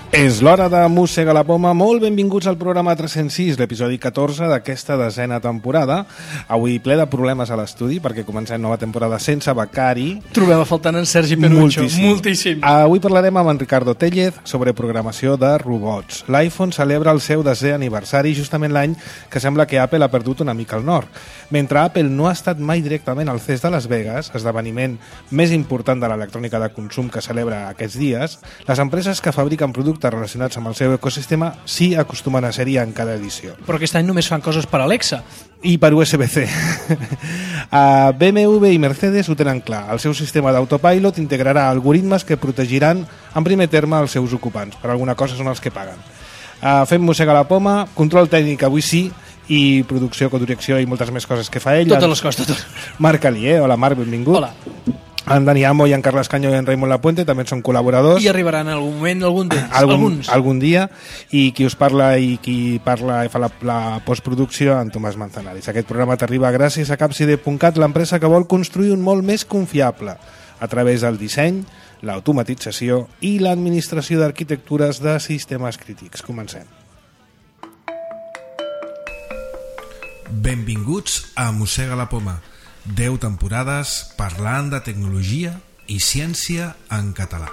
És l'hora de Mossega la Poma. Molt benvinguts al programa 306, l'episodi 14 d'aquesta desena temporada. Avui ple de problemes a l'estudi, perquè comencem nova temporada sense becari. Trobem a faltant en Sergi Penucho. Moltíssim. Avui parlarem amb en Ricardo Tellez sobre programació de robots. L'iPhone celebra el seu 10è aniversari, justament l'any que sembla que Apple ha perdut una mica el nord. Mentre Apple no ha estat mai directament al CES de Las Vegas, esdeveniment més important de l'electrònica de consum que celebra aquests dies, les empreses que fabriquen productes relacionats amb el seu ecosistema sí acostumen a ser-hi en cada edició. Però aquest any només fan coses per Alexa. I per USB-C. BMW i Mercedes ho tenen clar. El seu sistema d'autopilot integrarà algoritmes que protegiran en primer terme els seus ocupants. Per alguna cosa són els que paguen. Fem Mossega la Poma, control tècnic avui sí, i producció, codirecció i moltes més coses que fa ell. Totes les coses, totes. Marc Alier, hola Marc, benvingut. Hola. En Dani Amo i en Carles Canyo i en Raimon Lapuente també són col·laboradors. I arribaran en algun moment algun d'ells. Algun dia. I qui us parla i qui parla i fa la postproducció, en Tomàs Manzanares. Aquest programa t'arriba gràcies a Capside.cat, l'empresa que vol construir un món més confiable a través del disseny, l'automatització i l'administració d'arquitectures de sistemes crítics. Comencem. Benvinguts a Mossega la Poma. 10 temporades parlant de tecnologia i ciència en català.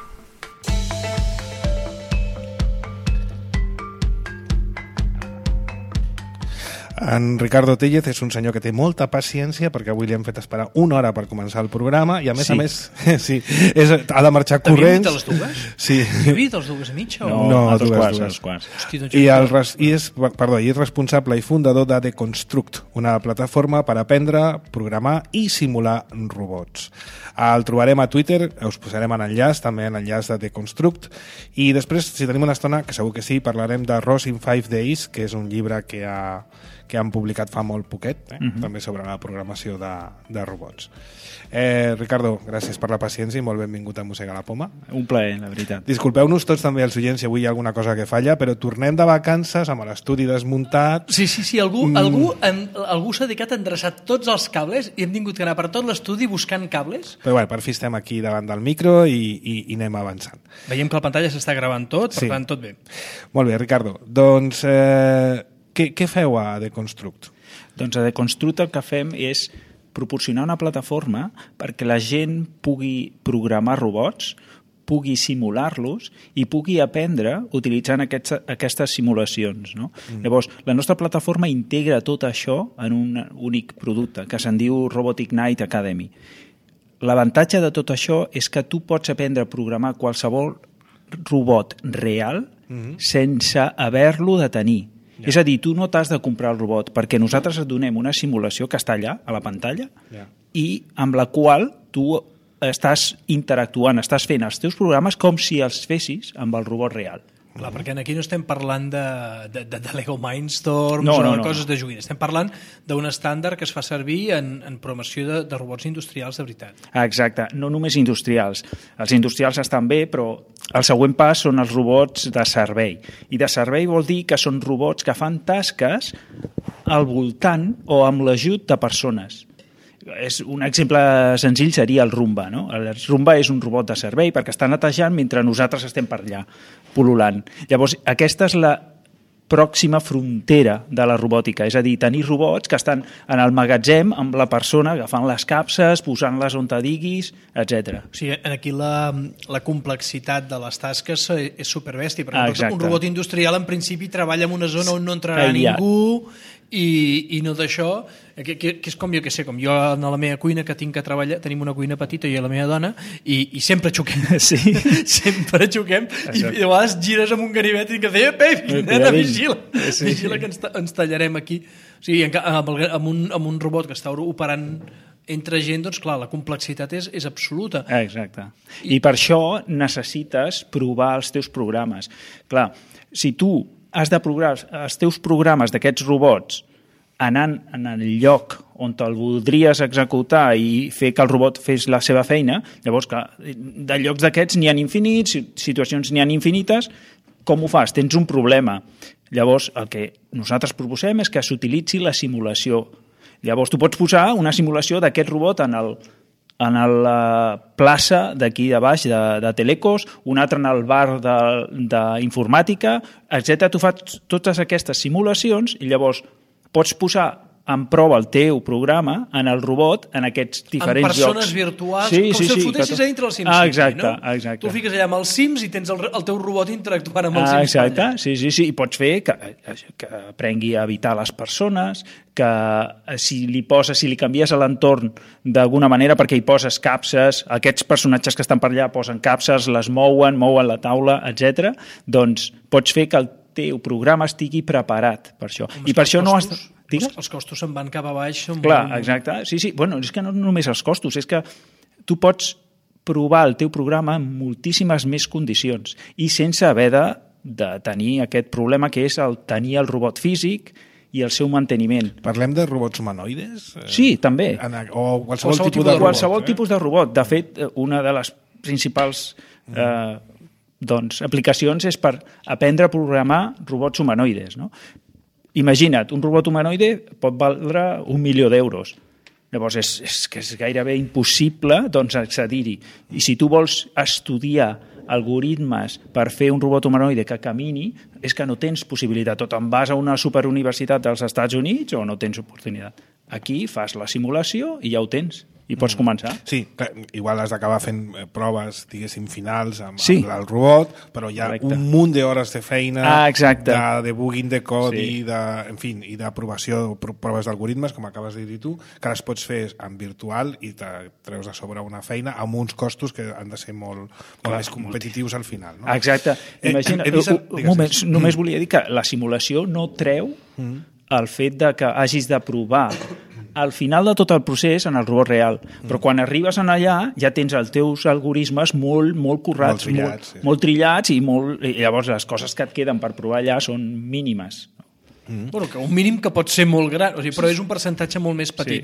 En Ricardo Tellez és un senyor que té molta paciència perquè avui li hem fet esperar una hora per començar el programa i a més sí, ha de marxar corrents. T'havia dit a les dues? Sí. T'havia dit a les dues i mitja? No, a dues. Hosti, doncs I és responsable i fundador de Deconstruct, una plataforma per aprendre, programar i simular robots. El trobarem a Twitter, us posarem en enllaç, també en enllaç de Deconstruct, i després, si tenim una estona, que segur que sí, parlarem de Ross in 5 Days, que és un llibre que han publicat fa molt poquet, també sobre la programació de robots. Ricardo, gràcies per la paciència i molt benvingut a Mossega la Poma. Un plaer, la veritat. Disculpeu-nos tots també els oients si avui hi ha alguna cosa que falla, però tornem de vacances amb l'estudi desmuntat. Sí, algú s'ha dedicat a endreçar tots els cables i hem tingut que anar per tot l'estudi buscant cables. Però bé, per fi estem aquí davant del micro i anem avançant. Veiem que la pantalla s'està gravant tot, per tant, tot bé. Molt bé, Ricardo. Doncs què feu a Deconstruct? Doncs a Deconstruct el que fem és proporcionar una plataforma perquè la gent pugui programar robots, pugui simular-los i pugui aprendre utilitzant aquestes simulacions. No? Llavors, la nostra plataforma integra tot això en un únic producte que se'n diu Robotic Night Academy. L'avantatge de tot això és que tu pots aprendre a programar qualsevol robot real sense haver-lo de tenir. És a dir, tu no t'has de comprar el robot perquè nosaltres et donem una simulació que està allà, a la pantalla, i amb la qual tu estàs interactuant, estàs fent els teus programes com si els fessis amb el robot real. Clar, perquè aquí no estem parlant de Lego Mindstorms o coses de joguines. Estem parlant d'un estàndard que es fa servir en programació de robots industrials de veritat. Exacte, no només industrials. Els industrials estan bé, però el següent pas són els robots de servei. I de servei vol dir que són robots que fan tasques al voltant o amb l'ajut de persones. Un exemple senzill seria el Roomba. No? El Roomba és un robot de servei perquè està netejant mentre nosaltres estem per allà, pul·lulant. Llavors, aquesta és la pròxima frontera de la robòtica, és a dir, tenir robots que estan en el magatzem amb la persona agafant les capses, posant-les on te diguis, etc. O sigui, aquí la complexitat de les tasques és superbèstia, perquè un robot industrial en principi treballa en una zona on no entrarà ningú i no d'això, que és com jo que sé, com jo a la meva cuina que tinc que treballar, tenim una cuina petita i la meva dona i sempre xoquem, sempre xoquem i a vegades gires amb un ganivet i que fer, nena, vigila que ens tallarem aquí. O sigui, amb un robot que està operant entre gent, doncs clar, la complexitat és absoluta. Exacte. I per això necessites provar els teus programes. Clar, si tu has de programar els teus programes d'aquests robots anant en el lloc on te'l voldries executar i fer que el robot fes la seva feina, llavors, clar, de llocs d'aquests n'hi ha infinits, situacions n'hi ha infinites, com ho fas? Tens un problema. Llavors, el que nosaltres proposem és que s'utilitzi la simulació. Llavors, tu pots posar una simulació d'aquest robot en el en la plaça d'aquí de baix de Telecos, un altre en el bar d'informàtica, etc. Tu fas totes aquestes simulacions i llavors pots posar en prova el teu programa en el robot en aquests diferents jocs. En persones virtuals, com si el fotessis a dintre del SimCity, exacte, no? Exacte. Tu fiques allà amb els Sims i tens el teu robot interactuant amb els Sims. Exacte, sí. I pots fer que aprengui a evitar les persones, que si li canvies l'entorn d'alguna manera perquè hi poses capses, aquests personatges que estan per allà posen capses, les mouen la taula, etc. Doncs pots fer que el teu programa estigui preparat per això. I per això no has... Els costos se'n van cap a baix. Clar, exacte. Sí. Bueno, és que no només els costos, és que tu pots provar el teu programa en moltíssimes més condicions i sense haver de tenir aquest problema que és el tenir el robot físic i el seu manteniment. Parlem de robots humanoides? Sí, també. O qualsevol tipus de robot. Qualsevol tipus de robot. De fet, una de les principals aplicacions és per aprendre a programar robots humanoides, no? Imagina't, un robot humanoide pot valdre 1 milió d'euros. Llavors, és gairebé impossible accedir-hi. I si tu vols estudiar algoritmes per fer un robot humanoide que camini, és que no tens possibilitat. O te'n vas a una superuniversitat dels Estats Units o no tens oportunitat. Aquí fas la simulació i ja ho tens. I pots començar. Sí, clar, igual has d'acabar fent proves, diguéssim, finals amb el robot, però hi ha un munt d'hores de feina, de debugging de codi, i d'aprovació, proves d'algoritmes, com acabes de dir tu, que les pots fer en virtual i te treus a sobre una feina amb uns costos que han de ser molt més competitius al final. No? Exacte. Imagina, un moment, només volia dir que la simulació no treu el fet de que hagis de provar al final de tot el procés en el robot real. Però quan arribes en allà ja tens els teus algoritmes molt currats, molt trillats i llavors les coses que et queden per provar allà són mínimes. Bueno, que un mínim que pot ser molt gran, però és un percentatge molt més petit.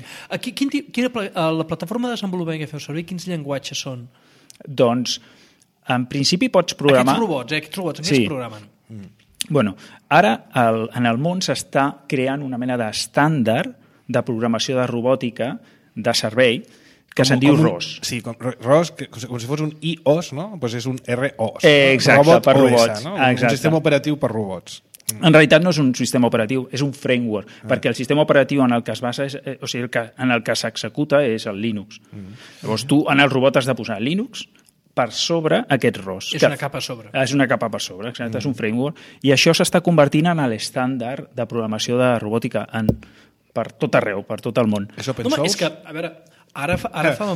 La plataforma de desenvolupament que feu servir, quins llenguatges són? Doncs, en principi pots programar... Aquests robots, en què es programen? Bueno, ara en el món s'està creant una mena d'estàndard de programació de robòtica de servei que se'n diu ROS. Sí, ROS, com si fos un iOS, no? Doncs és un ROS. Exacte, per robots. Un sistema operatiu per robots. En realitat no és un sistema operatiu, és un framework, perquè el sistema operatiu en el que es basa, en el que s'executa és el Linux. Llavors tu en el robot has de posar Linux per sobre aquest ROS. És una capa a sobre. És una capa per sobre, exacte, és un framework. I això s'està convertint en l'estàndard de programació de robòtica per tot arreu, per tot el món. És open source? És que, a veure, ara fa...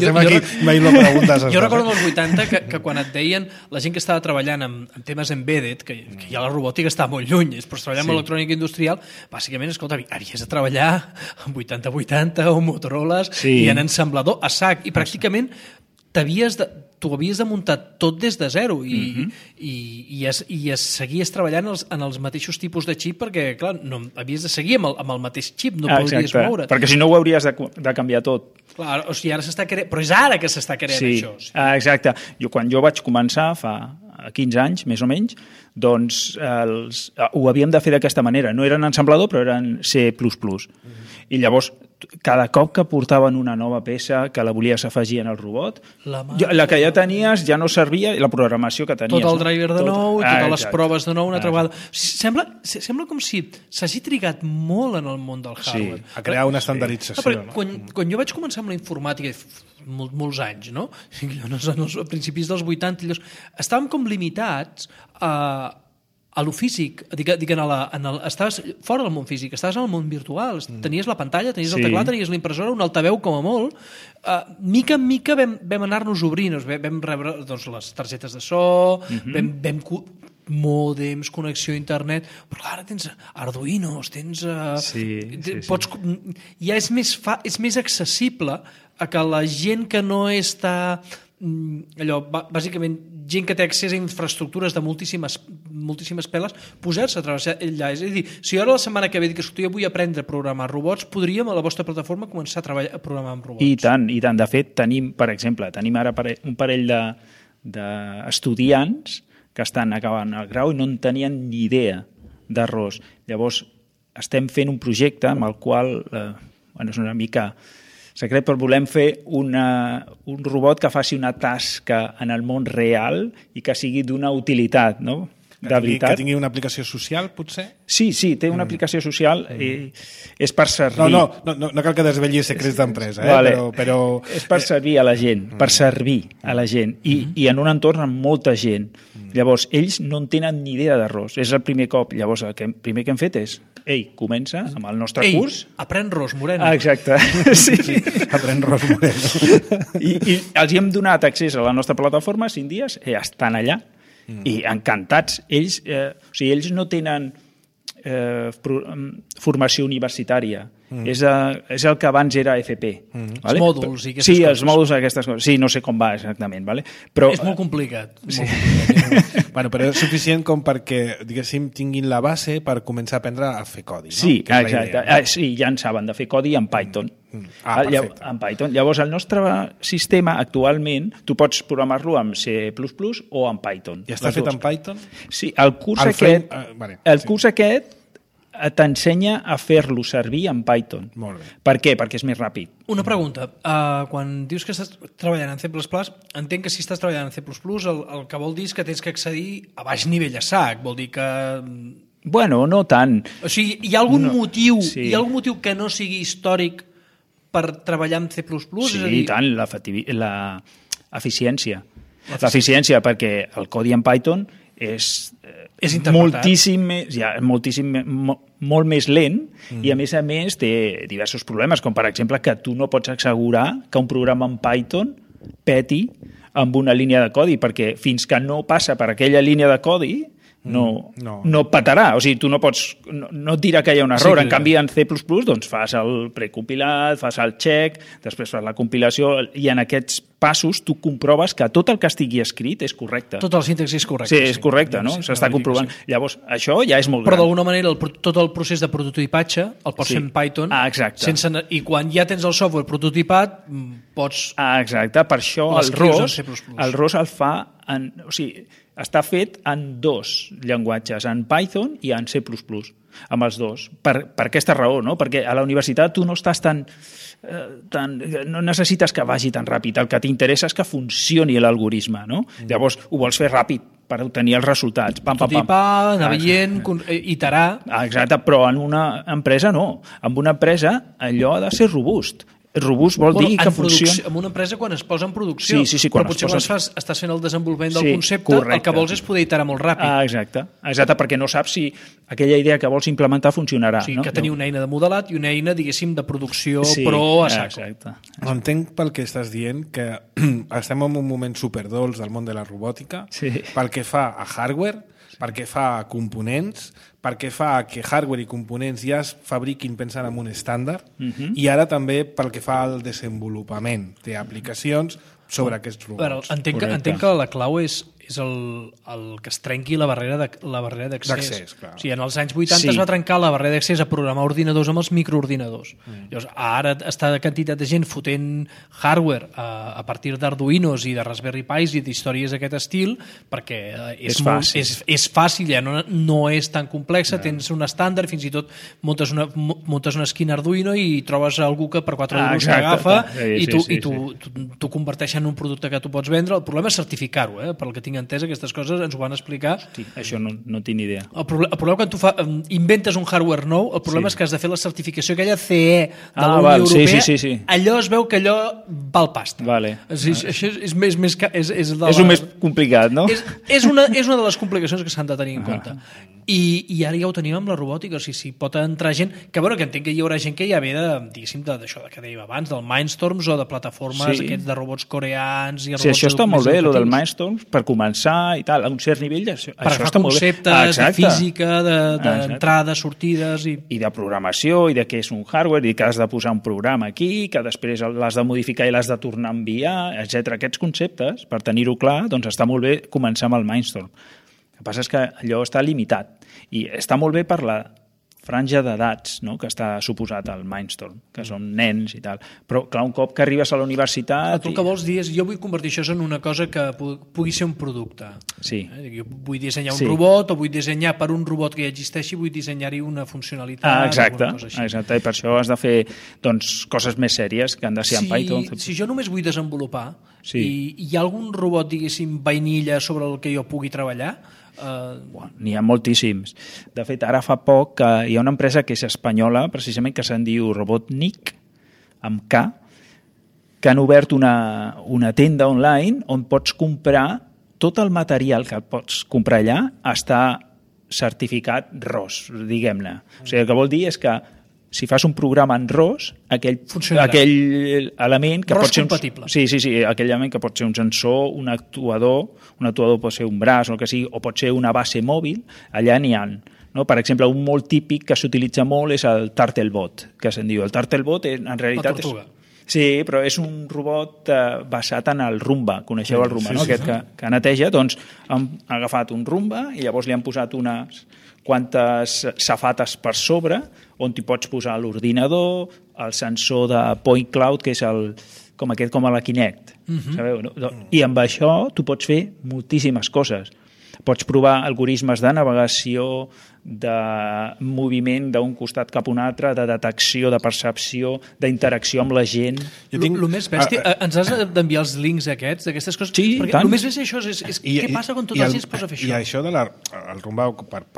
Jo recordo als 80 que quan et deien la gent que estava treballant amb temes embedded, que ja la robòtica està molt lluny, però treballant amb electrònica industrial, bàsicament, escolta, havies de treballar amb 8080 o Motorolas i en ensamblador a sac, i pràcticament tu havies de muntar tot des de zero i seguies treballant en els mateixos tipus de xip perquè, clar, havies de seguir amb el mateix xip, no podries moure. Perquè si no ho hauries de canviar tot. Clar, o sigui, ara s'està creant, però és ara que s'està creant això. Sí, exacte. Quan jo vaig començar fa 15 anys, més o menys, doncs ho havíem de fer d'aquesta manera. No eren ensamblador, però eren C++. I llavors, cada cop que portaven una nova peça que la volies afegir en el robot, la que ja tenies ja no servia i la programació que tenies. Tot el driver de nou, totes les proves de nou, una altra vegada. Sembla com si s'hagi trigat molt en el món del hardware. Sí, a crear una estandardització. Quan jo vaig començar amb la informàtica, molts anys, no? A principis dels 80, estàvem com limitats a lo físic, estaves fora del món físic, estaves en el món virtual, tenies la pantalla, tenies el teclat, tenies la impressora, un altaveu com a molt. Mica en mica vam anar-nos obrint, vam rebre les targetes de so, vam mòdems, connexió a internet, però ara tens Arduinos, tens... Ja és més accessible a que la gent que no està... bàsicament gent que té accés a infraestructures de moltíssimes peles, posar-se a treballar allà. És a dir, si ara la setmana que ve dic que jo vull aprendre a programar robots, podríem a la vostra plataforma començar a programar amb robots. I tant. De fet, tenim ara un parell d'estudiants que estan acabant el grau i no en tenien ni idea de ROS. Llavors, estem fent un projecte amb el qual és una mica secret, però volem fer un robot que faci una tasca en el món real i que sigui d'una utilitat, no? Que tingui una aplicació social, potser? Sí, té una aplicació social i és per servir... No cal que desvetllis secrets d'empresa, però... És per servir a la gent, per servir a la gent, i en un entorn amb molta gent. Llavors, ells no en tenen ni idea d'arròs, és el primer cop. Llavors, el primer que hem fet és, comença amb el nostre curs... Aprèn Ros Moreno. Exacte, sí. Aprèn Ros Moreno. I els hem donat accés a la nostra plataforma 5 dies, estan allà, i encantats. Ells no tenen formació universitària. És el que abans era FP. Els mòduls i aquestes coses. Sí, els mòduls i aquestes coses. Sí, no sé com va exactament. Però és molt complicat. Però és suficient com perquè, diguéssim, tinguin la base per començar a aprendre a fer codi, no? Sí, exacte. Sí, ja en saben de fer codi en Python. Perfecte. En Python. Llavors, el nostre sistema, actualment, tu pots programar-lo amb C++ o en Python. I està fet en Python? Sí, el curs aquest t'ensenya a fer-lo servir en Python. Molt bé. Per què? Perquè és més ràpid. Una pregunta. Quan dius que estàs treballant en C++, entenc que si estàs treballant en C++, el que vol dir és que tens que accedir a baix nivell a sac. Vol dir que... Bueno, no tant. O sigui, hi ha algun motiu que no sigui històric per treballar amb C++? Sí, i tant, l'eficiència. L'eficiència, perquè el codi en Python és molt més lent i a més té diversos problemes, com per exemple que tu no pots assegurar que un programa en Python peti amb una línia de codi, perquè fins que no passa per aquella línia de codi no petarà. O sigui, tu no pots... No et dirà que hi ha un error. En canvi, en C++ doncs fas el precompilat, fas el check, després fas la compilació i en aquests passos tu comproves que tot el que estigui escrit és correcte. Tota la síntesi és correcta. Sí, és correcte, no? S'està comprovant. Llavors, això ja és molt gran. Però d'alguna manera tot el procés de prototipatge el pots fer en Python. Exacte. I quan ja tens el software prototipat pots... Exacte, per això el ROS el fa... O sigui, està fet en 2 llenguatges, en Python i en C++, amb els dos. Per aquesta raó, no? Perquè a la universitat tu no estàs no necessites que vagi tan ràpid. El que t'interessa és que funcioni l'algoritme, no? Llavors, ho vols fer ràpid per obtenir els resultats. Prototipar, anar veient, iterar... Exacte, però en una empresa no. En una empresa allò ha de ser robust. Robust vol dir que funciona... En una empresa quan es posa en producció. Sí, però potser quan estàs fent el desenvolupament del concepte, el que vols és poder iterar molt ràpid. Exacte, perquè no saps si aquella idea que vols implementar funcionarà. Sí, que tenir una eina de modelat i una eina, diguéssim, de producció pro a saco. Exacte. Entenc pel que estàs dient que estem en un moment superdolç del món de la robòtica, pel que fa a hardware, pel que fa a components, pel que fa a que hardware i components ja es fabriquin pensant en un estàndard, i ara també pel que fa al desenvolupament d'aplicacions sobre aquests robots. Entenc que la clau és el que es trenqui la barrera d'accés. Clar. O sigui, en els anys 80 es va trencar la barrera d'accés a programar ordinadors amb els microordinadors. Llavors, ara està quantitat de gent fotent hardware a partir d'Arduinos i de Raspberry Pis i d'històries d'aquest estil, perquè és fàcil, ja no és tan complexa, tens un estàndard, fins i tot muntes una esquina Arduino i trobes algú que per 4 euros t'agafa i t'ho converteix en un producte que tu pots vendre. El problema és certificar-ho, per el que tinc entès, aquestes coses ens ho van explicar. Hosti, això no tinc idea. El problema quan tu inventes un hardware nou, el problema és que has de fer la certificació aquella CE de la Unió Europea. Sí. Allò es veu que allò val pasta. Vale. Això és el més complicat, no? És una de les complicacions que s'han de tenir en compte. I ara ja ho tenim amb la robòtica, o sigui, si pot entrar gent, que entenc que hi haurà gent que ja ve d'això que dèiem abans, del Mindstorms o de plataformes aquests de robots coreans i robots... Sí, això està molt bé, el del Mindstorms, per començar i tal, a un cert nivell, això està molt bé. Per agafar conceptes de física, d'entrades, sortides... I de programació, i de què és un hardware, i que has de posar un programa aquí, que després l'has de modificar i l'has de tornar a enviar, etc. Aquests conceptes, per tenir-ho clar, doncs està molt bé començar amb el Mindstorm. El que passa és que allò està limitat i està molt bé per la franja d'edats, no?, que està suposat al Mindstorm, que són nens i tal. Però, clar, un cop que arribes a la universitat... Tu el que vols dir és, jo vull convertir això en una cosa que pugui ser un producte. Sí. Jo vull dissenyar un robot, o vull dissenyar per un robot que ja existeixi, vull dissenyar-hi una funcionalitat... Exacte, i per això has de fer coses més sèries que han de ser en Python. Si jo només vull desenvolupar i hi ha algun robot, diguéssim, vainilla sobre el que jo pugui treballar... N'hi ha moltíssims. De fet, ara fa poc hi ha una empresa que és espanyola, precisament, que se'n diu Robotnik, amb K, que han obert una tenda online on pots comprar tot el material que pots comprar allà està certificat ROS, diguem-ne. O sigui, el que vol dir és que si fas un programa en ROS, aquell element que ROS pot ser compatible. Sí, aquell element que pot ser un sensor, un actuador pot ser un braç o el que sigui, o pot ser una base mòbil, allà n'hi ha. No? Per exemple, un molt típic que s'utilitza molt és el Turtlebot, que se'n diu. El Turtlebot en realitat la tortuga. Sí, però és un robot basat en el Roomba. Coneixeu el Roomba, no? Aquest que neteja. Doncs han agafat un Roomba i llavors li han posat unes quantes safates per sobre on t'hi pots posar l'ordinador, el sensor de Point Cloud, que és com a la Kinect. Sabeu? I amb això tu pots fer moltíssimes coses. Pots provar algoritmes de navegació, de moviment d'un costat cap a un altre, de detecció, de percepció, d'interacció amb la gent. El més bèstia, ens has d'enviar els links d'aquestes coses? Sí, perquè el més bèstia això és què passa quan tota la gent es posa a fer això? I això el Roomba,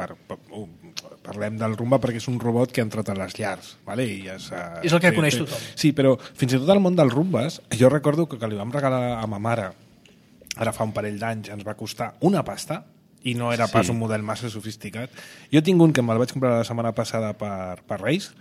parlem del Roomba perquè és un robot que ha entrat a les llars. Vale? És el que coneix tothom. Sí, però fins i tot al món dels Roombas, jo recordo que li vam regalar a ma mare, ara fa un parell d'anys, ens va costar una pasta, i no era pas un model massa sofisticat. Jo tinc un que me'l vaig comprar la setmana passada per Reis,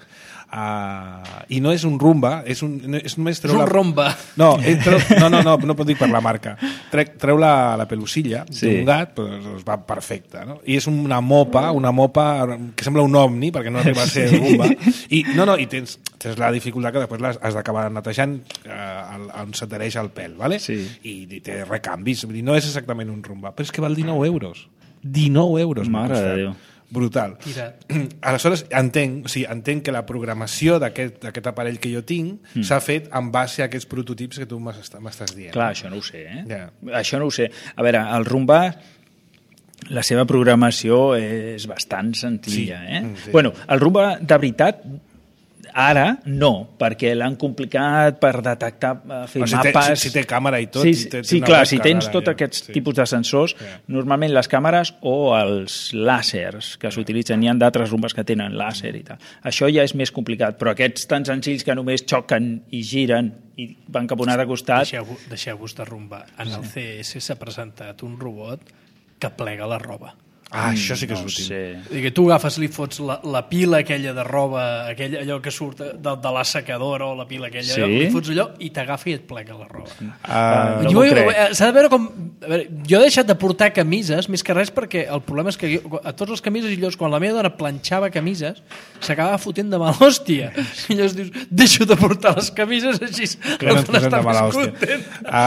i no és un Roomba, és només treu un Romba. No pot dir per la marca. Treu la pelusilla d'un gat, però es va perfecte, no? I és una mopa que sembla un ovni, perquè no arriba a ser Roomba, i tens la dificultat que després has d'acabar netejant on s'adhereix el pèl, ¿vale? I té recanvis, no és exactament un Roomba, però és que val 19 euros. 19 euros. Mare de Déu. Brutal. Aleshores, entenc que la programació d'aquest aparell que jo tinc s'ha fet en base a aquests prototips que tu m'estàs dient. Clar, això no ho sé, Això no ho sé. A veure, el Roomba, la seva programació és bastant senzilla, Bueno, el Roomba, de veritat, ara no, perquè l'han complicat per detectar, fer mapes... Si té càmera i tot... Sí, clar, si tens tots aquests tipus de sensors, normalment les càmeres o els làsers que s'utilitzen, n'hi ha d'altres Roombas que tenen làser i tal. Això ja és més complicat, però aquests tan senzills que només xoquen i giren i van cap a un altre costat... Deixeu-vos de Roomba. En el CS s'ha presentat un robot que plega la roba. Això sí que és útil. Que tu agafes, li fots la pila aquella de roba, allò que surt de la secadora o la pila aquella, li fots allò i t'agafa i et plega la roba. S'ha de veure com... Jo he deixat de portar camises, més que res perquè el problema és que a tots les camises, i llavors quan la meva dona planxava camises, s'acabava fotent de mala hòstia. I llavors dius, deixo de portar les camises així, la dona està més contenta.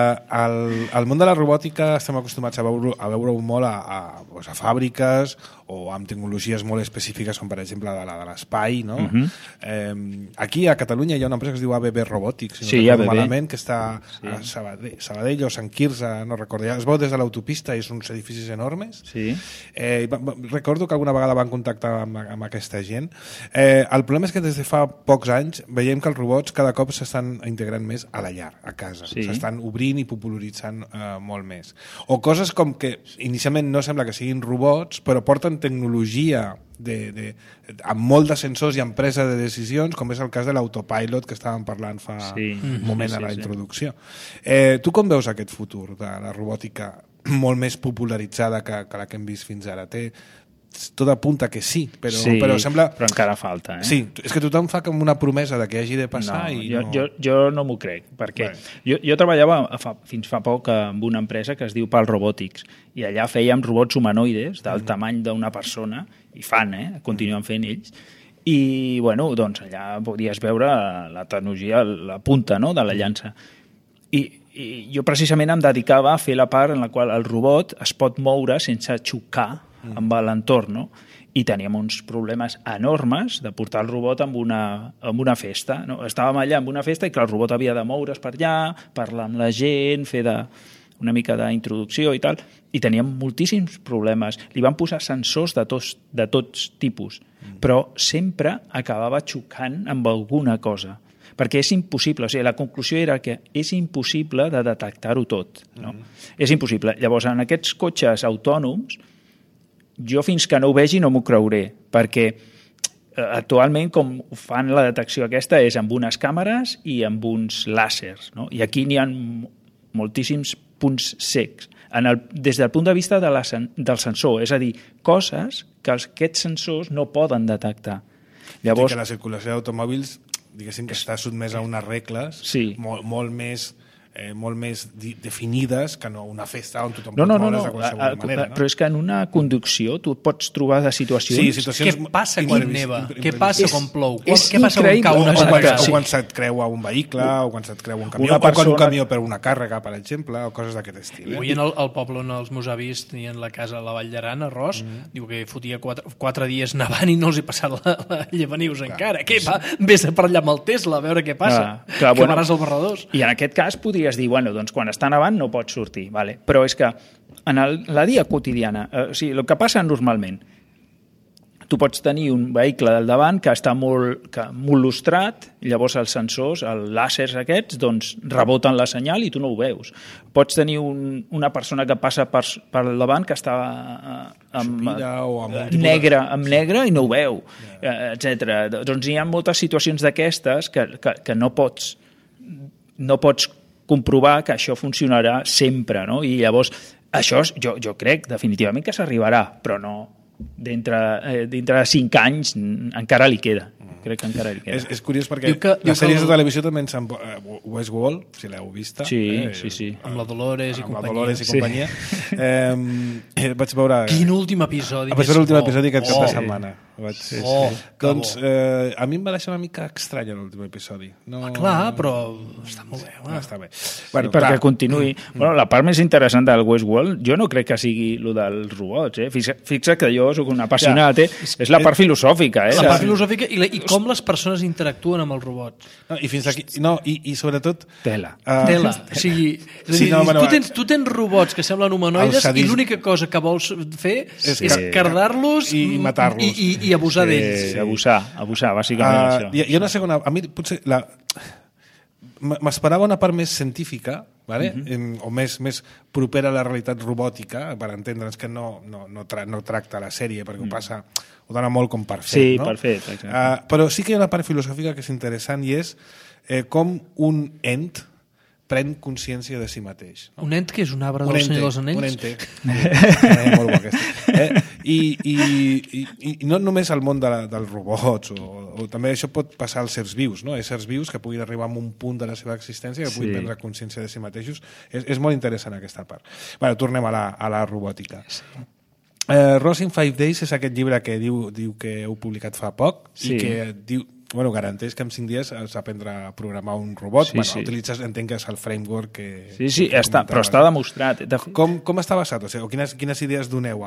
Al món de la robòtica estem acostumats a veure-ho molt a fàbriques o amb tecnologies molt específiques com per exemple de l'espai, no? Aquí a Catalunya hi ha una empresa que es diu ABB Robotics, si no recordo malament, que està a Sabadell o Sant Quirze, no recordo, es veu des de l'autopista i són uns edificis enormes. Recordo que alguna vegada van contactar amb aquesta gent. El problema és que des de fa pocs anys veiem que els robots cada cop s'estan integrant més a la llar, a casa. S'estan obrint i popularitzant molt més. O coses com que inicialment no sembla que siguin robots, però porten tecnologia amb molt de sensors i amb presa de decisions, com és el cas de l'autopilot que estàvem parlant fa un moment a la introducció. Tu com veus aquest futur de la robòtica molt més popularitzada que la que hem vist fins ara? Tot apunta que sí, però sembla... però encara falta, Sí, és que tothom fa com una promesa de que hagi de passar jo no m'ho crec, perquè jo treballava fins fa poc amb una empresa que es diu PAL Robotics, i allà fèiem robots humanoides del tamany d'una persona, i fan, continuen fent ells, i bueno, doncs allà podies veure la tecnologia, la punta de la llança. I jo precisament em dedicava a fer la part en la qual el robot es pot moure sense xocar amb l'entorn, no? i teníem uns problemes enormes de portar el robot en una festa. No? Estàvem allà en una festa i que el robot havia de moure's per allà, parlar amb la gent, fer una mica d'introducció i tal, i teníem moltíssims problemes. Li van posar sensors de tots tipus, però sempre acabava xocant amb alguna cosa, perquè és impossible, o sigui, la conclusió era que és impossible de detectar-ho tot. No? És impossible. Llavors, en aquests cotxes autònoms, jo fins que no ho vegi no m'ho creuré, perquè actualment com fan la detecció aquesta és amb unes càmeres i amb uns làsers, no? I aquí n'hi ha moltíssims punts cecs des del punt de vista del sensor, és a dir, coses que aquests sensors no poden detectar. Llavors, que la circulació d'automòbils, diguéssim que està sotmesa a unes regles molt més definides que no una festa on tothom pot moure's de qualsevol manera. Però és que en una conducció tu pots trobar de situacions... Què passa quan neva? Què passa quan plou? Què passa quan cau una càrrega? O quan se't creua un vehicle, o quan se't creua un camió, o quan un camió per una càrrega, per exemple, o coses d'aquest estil. Avui al poble on els meus avis tenien la casa a la Vall d'Aran, a Ros, diu que fotia 4 dies nevant i no els hi passat la llevanius encara. Què? Vés per allà amb el Tesla a veure què passa. Que varàs al Barradós. I en aquest cas podries dir, bueno, doncs quan està nevant no pots sortir, vale? Però és que en la dia quotidiana, o sigui, el que passa normalment, tu pots tenir un vehicle del davant que està molt lustrat, llavors els sensors, els làsers aquests, doncs reboten la senyal i tu no ho veus. Pots tenir una persona que passa per davant que està amb negre i no ho veu, etc. Doncs hi ha moltes situacions d'aquestes que no pots comprovar que això funcionarà sempre, no? I llavors, això jo crec definitivament que s'arribarà, però no dintre de 5 anys encara li queda. Crec que encara li queda. És curiós perquè les sèries de televisió també ens han... Westworld, si l'heu vista. Sí. Amb la Dolores i companyia. Amb la Dolores i companyia. Vaig veure... Quin últim episodi. Vaig veure l'últim episodi aquest cap de setmana. Doncs a mi em va deixar una mica estranya l'últim episodi. Clar, però està molt bé. Està bé. Perquè continuï. La part més interessant del Westworld, jo no crec que sigui el dels robots. Fixa que jo soc un apassionat. És la part filosòfica. La part filosòfica i com les persones interactuen amb els robots. I fins aquí... I sobretot... Tela. O sigui, tu tens robots que semblen humanoides i l'única cosa que vols fer és cardar-los i matar-los. I abusar d'ells. Abusar, bàsicament això. Hi ha una segona... A mi potser... M'esperava una part més científica, vale? O més propera a la realitat robòtica, per entendre'ns que no tracta la sèrie, perquè ho dona molt com per fet. Sí, per fet, exacte. Però sí que hi ha una part filosòfica que és interessant i és com un ent pren consciència de si mateix. No? Un ent que és un arbre del Senyor dels Anells? Un ente. Molt bo aquest. I no només al món dels robots, o també això pot passar als éssers vius, no? Éssers vius que puguin arribar a un punt de la seva existència que puguin prendre consciència de si mateixos. És molt interessant aquesta part. Bueno, tornem a la robòtica. Ross in 5 Days és aquest llibre que diu que heu publicat fa poc i que diu... garanteix que en 5 dies has d'aprendre a programar un robot. Utilitzes, entenc que és el framework que... Sí, però està demostrat. Com està basat? O sigui, quines idees doneu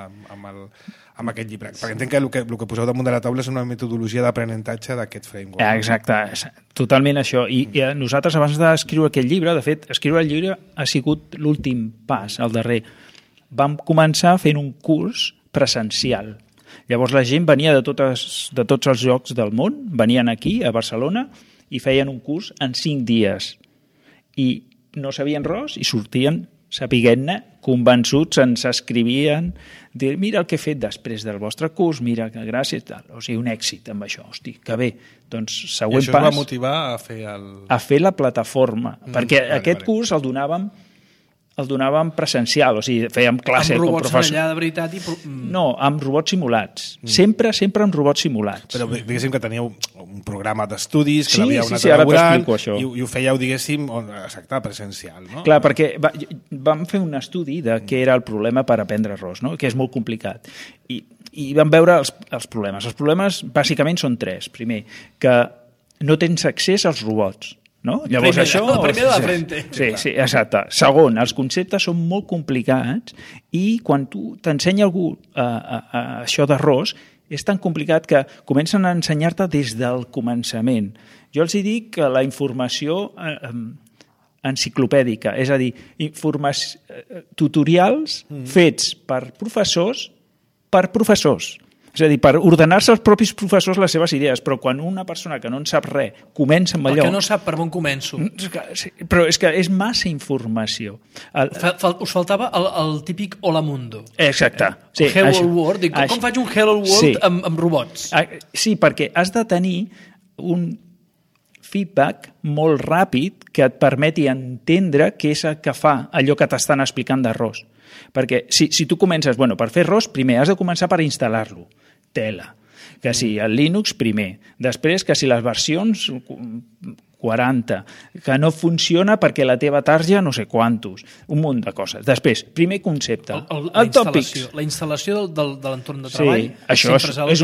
amb aquest llibre? Perquè entenc que el que poseu damunt de la taula és una metodologia d'aprenentatge d'aquest framework. Exacte, totalment això. I nosaltres, abans d'escriure aquest llibre, de fet, escriure el llibre ha sigut l'últim pas, el darrer. Vam començar fent un curs presencial. Llavors la gent venia de tots els llocs del món, venien aquí, a Barcelona, i feien un curs en 5 dies. I no sabien res i sortien sapiguent-ne, convençuts, ens escrivien, dir, mira el que he fet després del vostre curs, mira que gràcies, tal. O sigui, un èxit amb això, hosti, que bé. Doncs següent pas... I això us va motivar a fer a fer la plataforma, perquè aquest curs el donàvem presencial, o sigui, fèiem classe com professor. Amb robots allà de veritat? No, amb robots simulats. Sempre amb robots simulats. Però diguéssim que teníeu un programa d'estudis, que l'havíeu anat elaborant, i ho fèieu, diguéssim, exacte, presencial, no? Clar, perquè vam fer un estudi de què era el problema per aprendre ROS, no? Que és molt complicat. I vam veure els problemes. Els problemes, bàsicament, són 3. Primer, que no tens accés als robots. no? Llavors, el primer de la frente. Sí, exacte. Segon, els conceptes són molt complicats i quan tu t'ensenya algú això d'arròs, és tan complicat que comencen a ensenyar-te des del començament. Jo els dic que la informació enciclopèdica, és a dir, tutorials fets per professors, és a dir, per ordenar-se els propis professors les seves idees, però quan una persona que no en sap res comença amb allò... El que no sap per on començo. Però és que és massa informació. Us faltava el típic Hola Mundo. Exacte. Sí, Hello World. Com faig un Hello World amb robots? Sí, perquè has de tenir un feedback molt ràpid que et permeti entendre què és el que fa allò que t'estan explicant d'arròs. Perquè si tu comences, per fer arròs, primer has de començar per instal·lar-lo. Tela. Que si el Linux, primer. Després, que si les versions 40, que no funciona perquè la teva tarja no sé quantos, un munt de coses. Després, primer concepte. La instal·lació de l'entorn de treball això és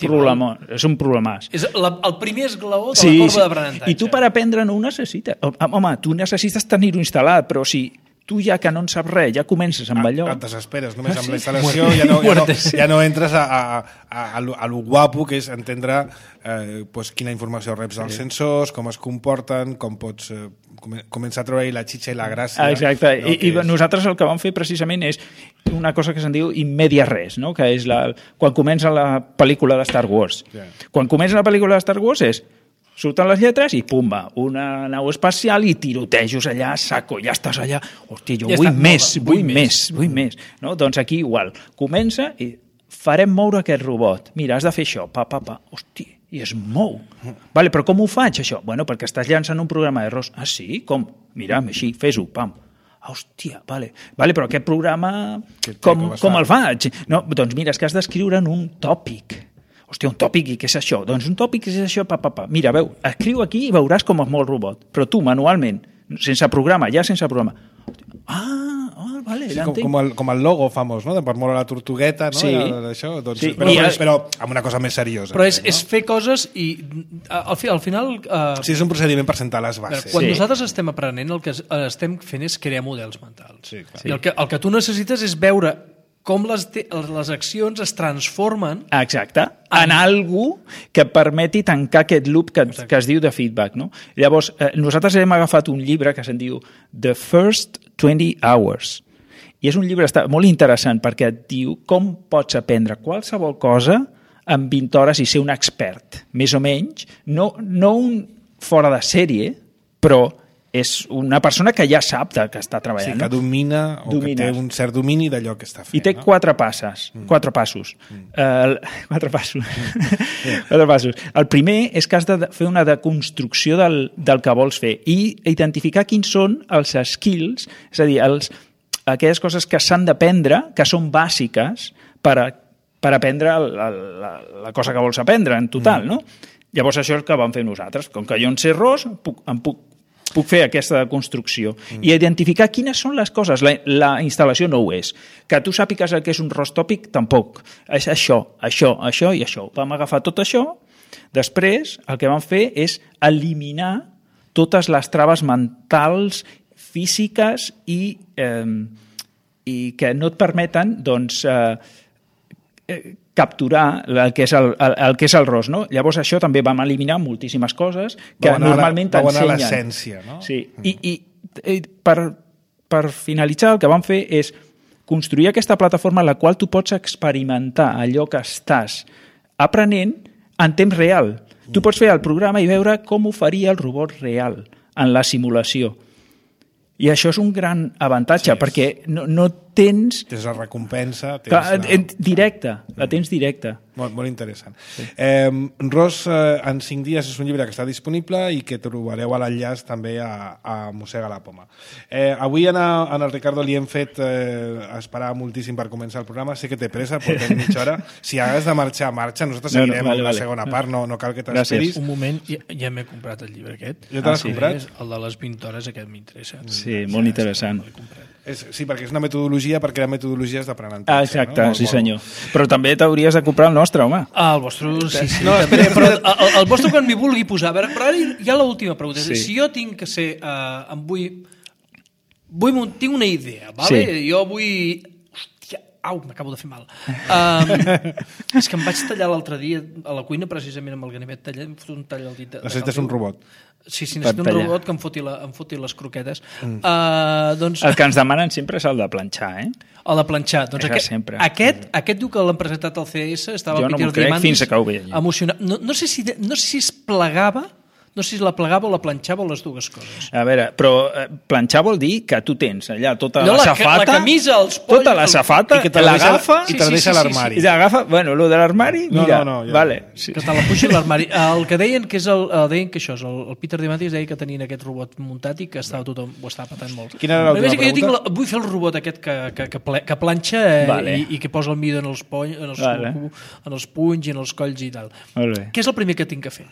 un problemàs. El primer esglaó de la corba d'aprenentatge. I tu per aprendre no ho necessites. Home, tu necessites tenir-ho instal·lat, però si tu ja que no en saps res, ja comences amb allò... Et desesperes, només amb la instal·lació ja no entres a lo guapo que és entendre quina informació reps dels sensors, com es comporten, com pots començar a treure la xitxa i la gràcia. Exacte, i nosaltres el que vam fer precisament és una cosa que se'n diu in media res, no? Que és quan comença la pel·lícula de Star Wars. Quan comença la pel·lícula de Star Wars és surten les lletres i pumba, una nau espacial i tirotejos allà, saco, ja estàs allà. Hòstia, jo vull més. No? Doncs aquí igual. Comença i farem moure aquest robot. Mira, has de fer això, hòstia, i es mou. Vale, però com ho faig, això? Perquè estàs llançant un programa d'errors. Ah, sí? Com? Mira, així, fes-ho, pam. Hòstia, vale, però aquest programa com el faig? No, doncs mira, és que has d'escriure en un tòpic. Hòstia, un tòpic, i què és això? Doncs un tòpic és això, Mira, escriu aquí i veuràs com es mou el robot. Però tu, manualment, sense programa, vale, sí, com el logo famós, no? Per moure la tortugueta, no? Sí. Però amb una cosa més seriosa. Però és fer coses i al final... Sí, és un procediment per sentar les bases. Quan nosaltres estem aprenent, el que estem fent és crear models mentals. Sí, clar. I el que tu necessites és veure com les accions es transformen... Exacte, en algú que permeti tancar aquest loop que es diu de feedback. No? Llavors, nosaltres hem agafat un llibre que se'n diu The First 20 Hours. I és un llibre molt interessant perquè et diu com pots aprendre qualsevol cosa en 20 hores i ser un expert, més o menys. No un fora de sèrie, però és una persona que ja sap que està treballant. Sí, que domina o que té un cert domini d'allò que està fent. I té 4 passos. 4 passos. El primer és que has de fer una deconstrucció del que vols fer i identificar quins són els skills, és a dir, aquelles coses que s'han d'aprendre, que són bàsiques per aprendre la cosa que vols aprendre en total. No? Llavors això és el que vam fer nosaltres. Com que jo en sé arròs, puc fer aquesta construcció i identificar quines són les coses. La instal·lació no ho és. Que tu sàpigues el que és un ROS tòpic, tampoc. És això i això. Vam agafar tot això. Després, el que vam fer és eliminar totes les traves mentals, físiques i que no et permeten, doncs, capturar el que és el ROS. No? Llavors això també vam eliminar moltíssimes coses que normalment t'ensenyen. Va anar l'essència, no? Sí. I per finalitzar el que vam fer és construir aquesta plataforma en la qual tu pots experimentar allò que estàs aprenent en temps real. Tu pots fer el programa i veure com ho faria el robot real en la simulació. I això és un gran avantatge, perquè no tens... Tens la recompensa... Directe, la tens directa. Molt interessant. Sí. ROS en 5 dies és un llibre que està disponible i que trobareu a l'enllaç també a Mossega la Poma. Avui en el Ricardo li hem fet esperar moltíssim per començar el programa. Sé que té pressa, portem mitja hora. Si hagués de marxar, marxa. Nosaltres seguirem la segona part, no cal que t'esperis. Un moment, ja m'he comprat el llibre aquest. Ja te l'has comprat? El de les 20 hores, aquest m'interessa. Sí, molt interessant. Sí, perquè és una metodologia metodologia perquè eren metodologies d'aprenentatge. Exacte, no? Sí senyor. Però també t'hauries de comprar el nostre, home. El vostre, sí, no, també, però el vostre quan m'hi vulgui posar. Però ara hi ha l'última pregunta. Sí. Si jo tinc que ser... tinc una idea, vale? Sí. Jo vull... Au, m'acabo de fer mal. És que em vaig tallar l'altre dia a la cuina, precisament amb el ganivet tallat, em fot un tall al dit. Necessites un robot. Sí, necessito un robot que em foti les croquetes. Doncs... El que ens demanen sempre és el de planxar, eh? El de planxar. Doncs aquest diu que l'han presentat al CS, estava jo no m'ho crec fins que ho veia. Emocionat. No sé si es plegava. No sé si la plegava o la planxava o les dues coses. A veure, però planxar vol dir que tu tens allà tota la safata... La camisa, els polls... Tota la safata, i que te l'agafa i te la deixa a l'armari. I l'agafa, bueno, lo de l'armari, mira... No, ja. Vale. Sí. Que te la puixi a l'armari. El que deien que és deien que això és el Peter Diamandis deia que tenien aquest robot muntat i que tothom ho estava patant molt. Quina era l'última pregunta? Jo vull fer el robot aquest que planxa i que posa el midó en els punys i en els colls i tal. Què és el primer que tinc que fer?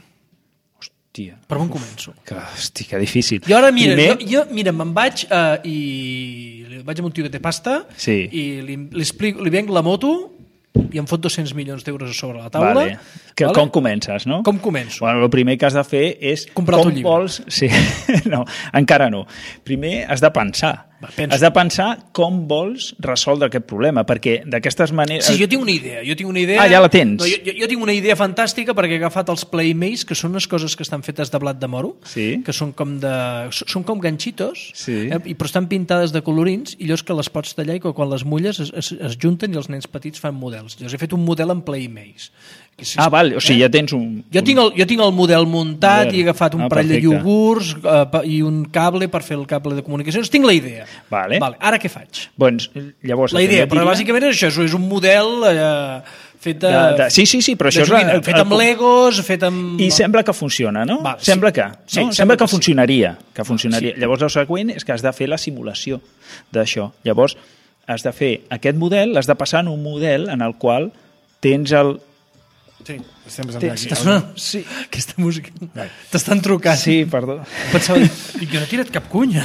Per on començo? Hosti, que difícil. I ara, mira, me'n vaig i vaig amb un tio que té pasta i li venc la moto i em fot 200 milions d'euros a sobre la taula. Vale. Com comences, no? Com començo? Bueno, el primer que has de fer és... Comprar el llibre. Sí. No, encara no. Primer has de pensar. Has de pensar com vols resoldre aquest problema, perquè d'aquestes maneres... Sí, jo tinc una idea. Ja la tens. No, jo tinc una idea fantàstica perquè he agafat els Playmates, que són unes coses que estan fetes de blat de moro, que són com ganxitos, però estan pintades de colorins, i llavors que les pots tallar i que quan les mulles es junten i els nens petits fan models. Llavors he fet un model en Playmates. Val, o sigui, ja tens un... Jo tinc el model muntat i he agafat un parell de iogurts i un cable per fer el cable de comunicacions. Tinc la idea. Vale. Ara què faig? Doncs, llavors... La idea, però bàsicament és això, és un model fet de... Sí, però això és... Fet amb Legos, fet amb... I sembla que funciona, no? Sembla que funcionaria. Llavors el següent és que has de fer la simulació d'això. Llavors has de fer aquest model, has de passar en un model en el qual tens el... Sí, estem passant aquí. Sí, aquesta música. T'estan trucant. Sí, perdó. Pensava, jo no he tirat cap cunya.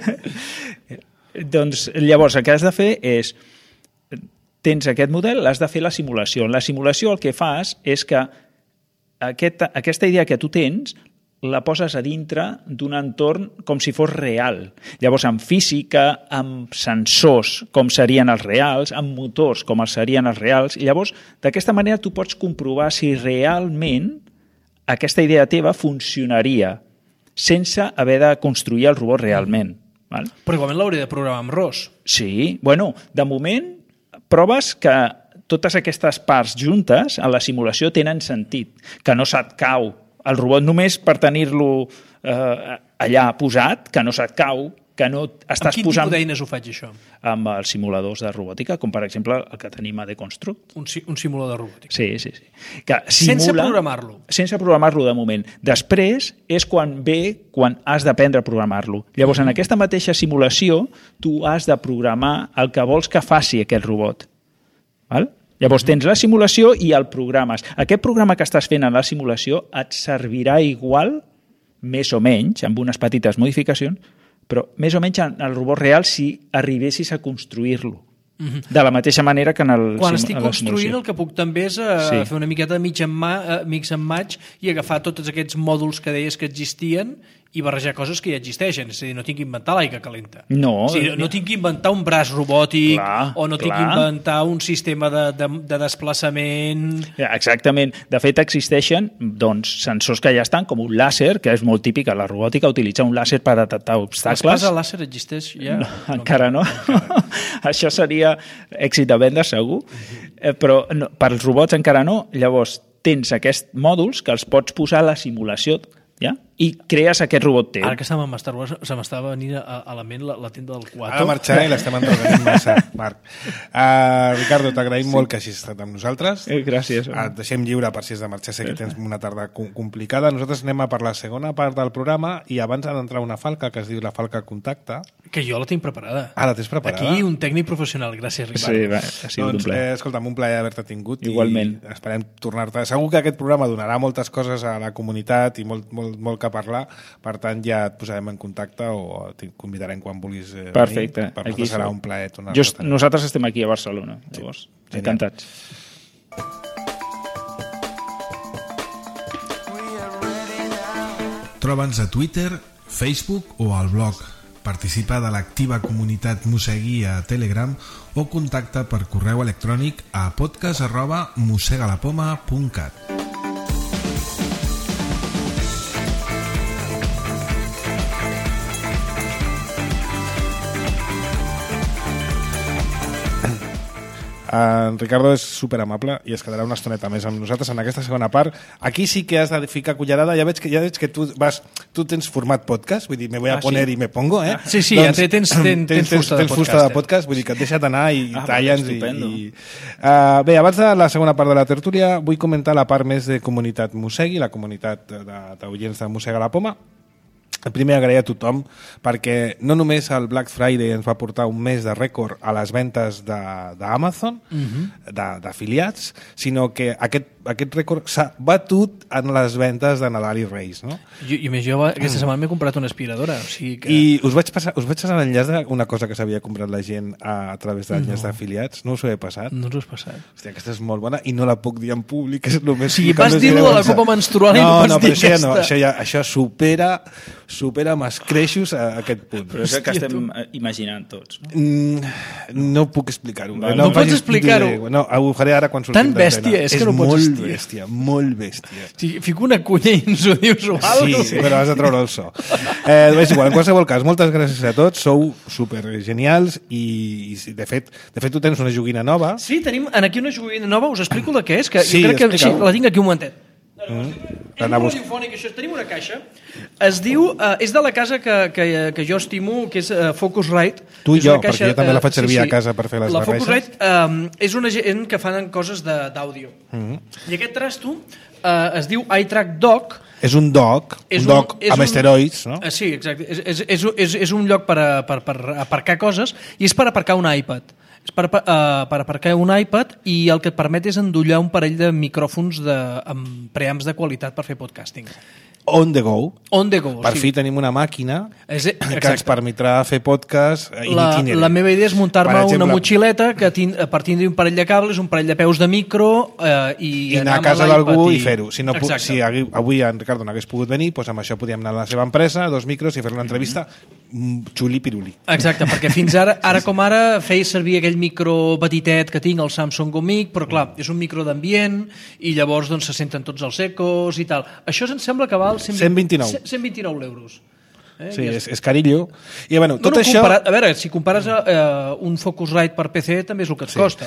Doncs llavors el que has de fer és... Tens aquest model, has de fer la simulació. En la simulació el que fas és que aquesta idea que tu tens la poses a dintre d'un entorn com si fos real. Llavors, amb física, amb sensors, com serien els reals, amb motors, com els serien els reals, i llavors, d'aquesta manera, tu pots comprovar si realment aquesta idea teva funcionaria sense haver de construir el robot realment. Val? Però igualment l'hauria de programar amb ROS. Sí, bueno, de moment, proves que totes aquestes parts juntes a la simulació tenen sentit, que no se't cau el robot només per tenir-lo allà posat, que no se't cau, que no estàs posant... Amb quin tipus d'eines ho faig, això? Amb els simuladors de robòtica, com per exemple el que tenim a Deconstruct. Un simulador de robòtica. Sí. Que sense programar-lo. Sense programar-lo de moment. Després és quan has d'aprendre a programar-lo. Llavors, en aquesta mateixa simulació, tu has de programar el que vols que faci aquest robot. Val? Llavors tens la simulació i el programes. Aquest programa que estàs fent en la simulació et servirà igual, més o menys, amb unes petites modificacions, però més o menys en el robot real si arribessis a construir-lo. De la mateixa manera que en el... Quan estic construint el que puc també és fer una miqueta de mix and match i agafar tots aquests mòduls que deies que existien i barrejar coses que ja existeixen. És a dir, no tinc que inventar l'aigua calenta. No. No tinc que inventar un braç robòtic o no tinc que inventar un sistema de desplaçament... Exactament. De fet, existeixen sensors que ja estan, com un làser, que és molt típic a la robòtica, utilitzar un làser per detectar obstacles. L'espasa làser existeix ja? No, encara no. Això seria èxit de venda, segur. Però per als robots encara no. Llavors, tens aquests mòduls que els pots posar a la simulació i crees aquest robot teu. Ara que estàvem amb Star Wars, se m'estava venint a la ment la tenda del Quato. Ara marxar i l'estem entretenint massa, Marc. Ricardo, t'agraïm molt que hagis estat amb nosaltres. Gràcies. Et deixem lliure per si has de marxar. Sé que tens una tarda complicada. Nosaltres anem a per la segona part del programa i abans ha d'entrar una falca que es diu la falca contacte. Que jo la tinc preparada. Ah, la tens preparada? Aquí un tècnic professional. Gràcies, Ricardo. Sí, ha sigut un plaer. Escolta'm, un plaer haver-te tingut. Igualment. I esperem tornar-te. Segur que aquest programa donarà moltes coses a la comunitat i molt lloc a parlar, per tant ja et posarem en contacte o et convidarem quan vulguis venir. Perfecte. Per nosaltres serà un plaer. Nosaltres estem aquí a Barcelona, llavors, encantats. Troba'ns a Twitter, Facebook o al blog. Participa de l'activa comunitat Mossegui a Telegram o contacta per correu electrònic a podcast@mossegalapoma.cat. En Ricardo és superamable i es quedarà una estoneta més amb nosaltres en aquesta segona part. Aquí sí que has de ficar cullerada. Ja veig que tu tens format podcast, vull dir, me voy a poner y me pongo, eh? Sí, doncs, tens fusta de podcast, vull dir que et deixa't anar i talla'ns. Bé, abans de la segona part de la tertúlia vull comentar la part més de comunitat Mossegui, la comunitat d'oients de Mossega la Poma. Primer agrair a tothom perquè no només el Black Friday ens va portar un mes de rècord a les ventes d'Amazon, d'afiliats, sinó que aquest rècord s'ha batut en les ventes de Nadal i Reis, no? Jo aquesta setmana m'he comprat una aspiradora, o sigui que... I us vaig passar l'enllaç d'una cosa que s'havia comprat la gent a través de l'enllaç d'afiliats. No us ho he passat? No us ho has passat. Hòstia, aquesta és molt bona i no la puc dir en públic, és el més... O sigui, vas dir-lo de la copa menstrual i no vas dir aquesta. Això supera amb escreixos a aquest punt. Però és el que estem imaginant tots, no? No puc explicar-ho. No pots explicar-ho? No, ho faré ara quan sortim d'escena. Tan bèstia és que no pots explicar. Molt bèstia. Si fico una cunya i ens ho dius o alguna cosa. Sí, però has de treure el so. És igual, en qualsevol cas, moltes gràcies a tots, sou super genials i de fet tu tens una joguina nova. Sí, tenim aquí una joguina nova, us explico la que és, que jo crec que la tinc aquí un momentet. És molt radiofònic, això. Tenim una caixa. Es diu, és de la casa que jo estimo, que és Focusrite. Tu i jo, perquè jo també la faig servir a casa per fer les barreges. La Focusrite és una gent que fan coses d'àudio. I aquest trasto es diu iTrack Dock. És un dock amb esteroids, no? Sí, exacte. És un lloc per aparcar coses i és per aparcar un iPad. És per aparcar un iPad i el que et permet és endollar un parell de micròfons amb preamps de qualitat per fer podcasting. On the go. Per sí. fi tenim una màquina que ens permetrà fer podcast itinerant. La meva idea és muntar-me una motxileta que per tindre un parell de cables, un parell de peus de micro i anar a casa d'algú i fer-ho. Si avui en Ricardo no hagués pogut venir, doncs amb això podíem anar a la seva empresa, 2 micros i fer una entrevista xuli-piruli. Exacte, perquè fins ara com ara feia servir aquell micro petitet que tinc, el Samsung Gomic, però clar, és un micro d'ambient i llavors se senten tots els ecos i tal. Això em sembla que val 129 euros. Sí, és carillo. I bueno, tot això... A veure, si compares un Focusrite per PC també és el que et costa.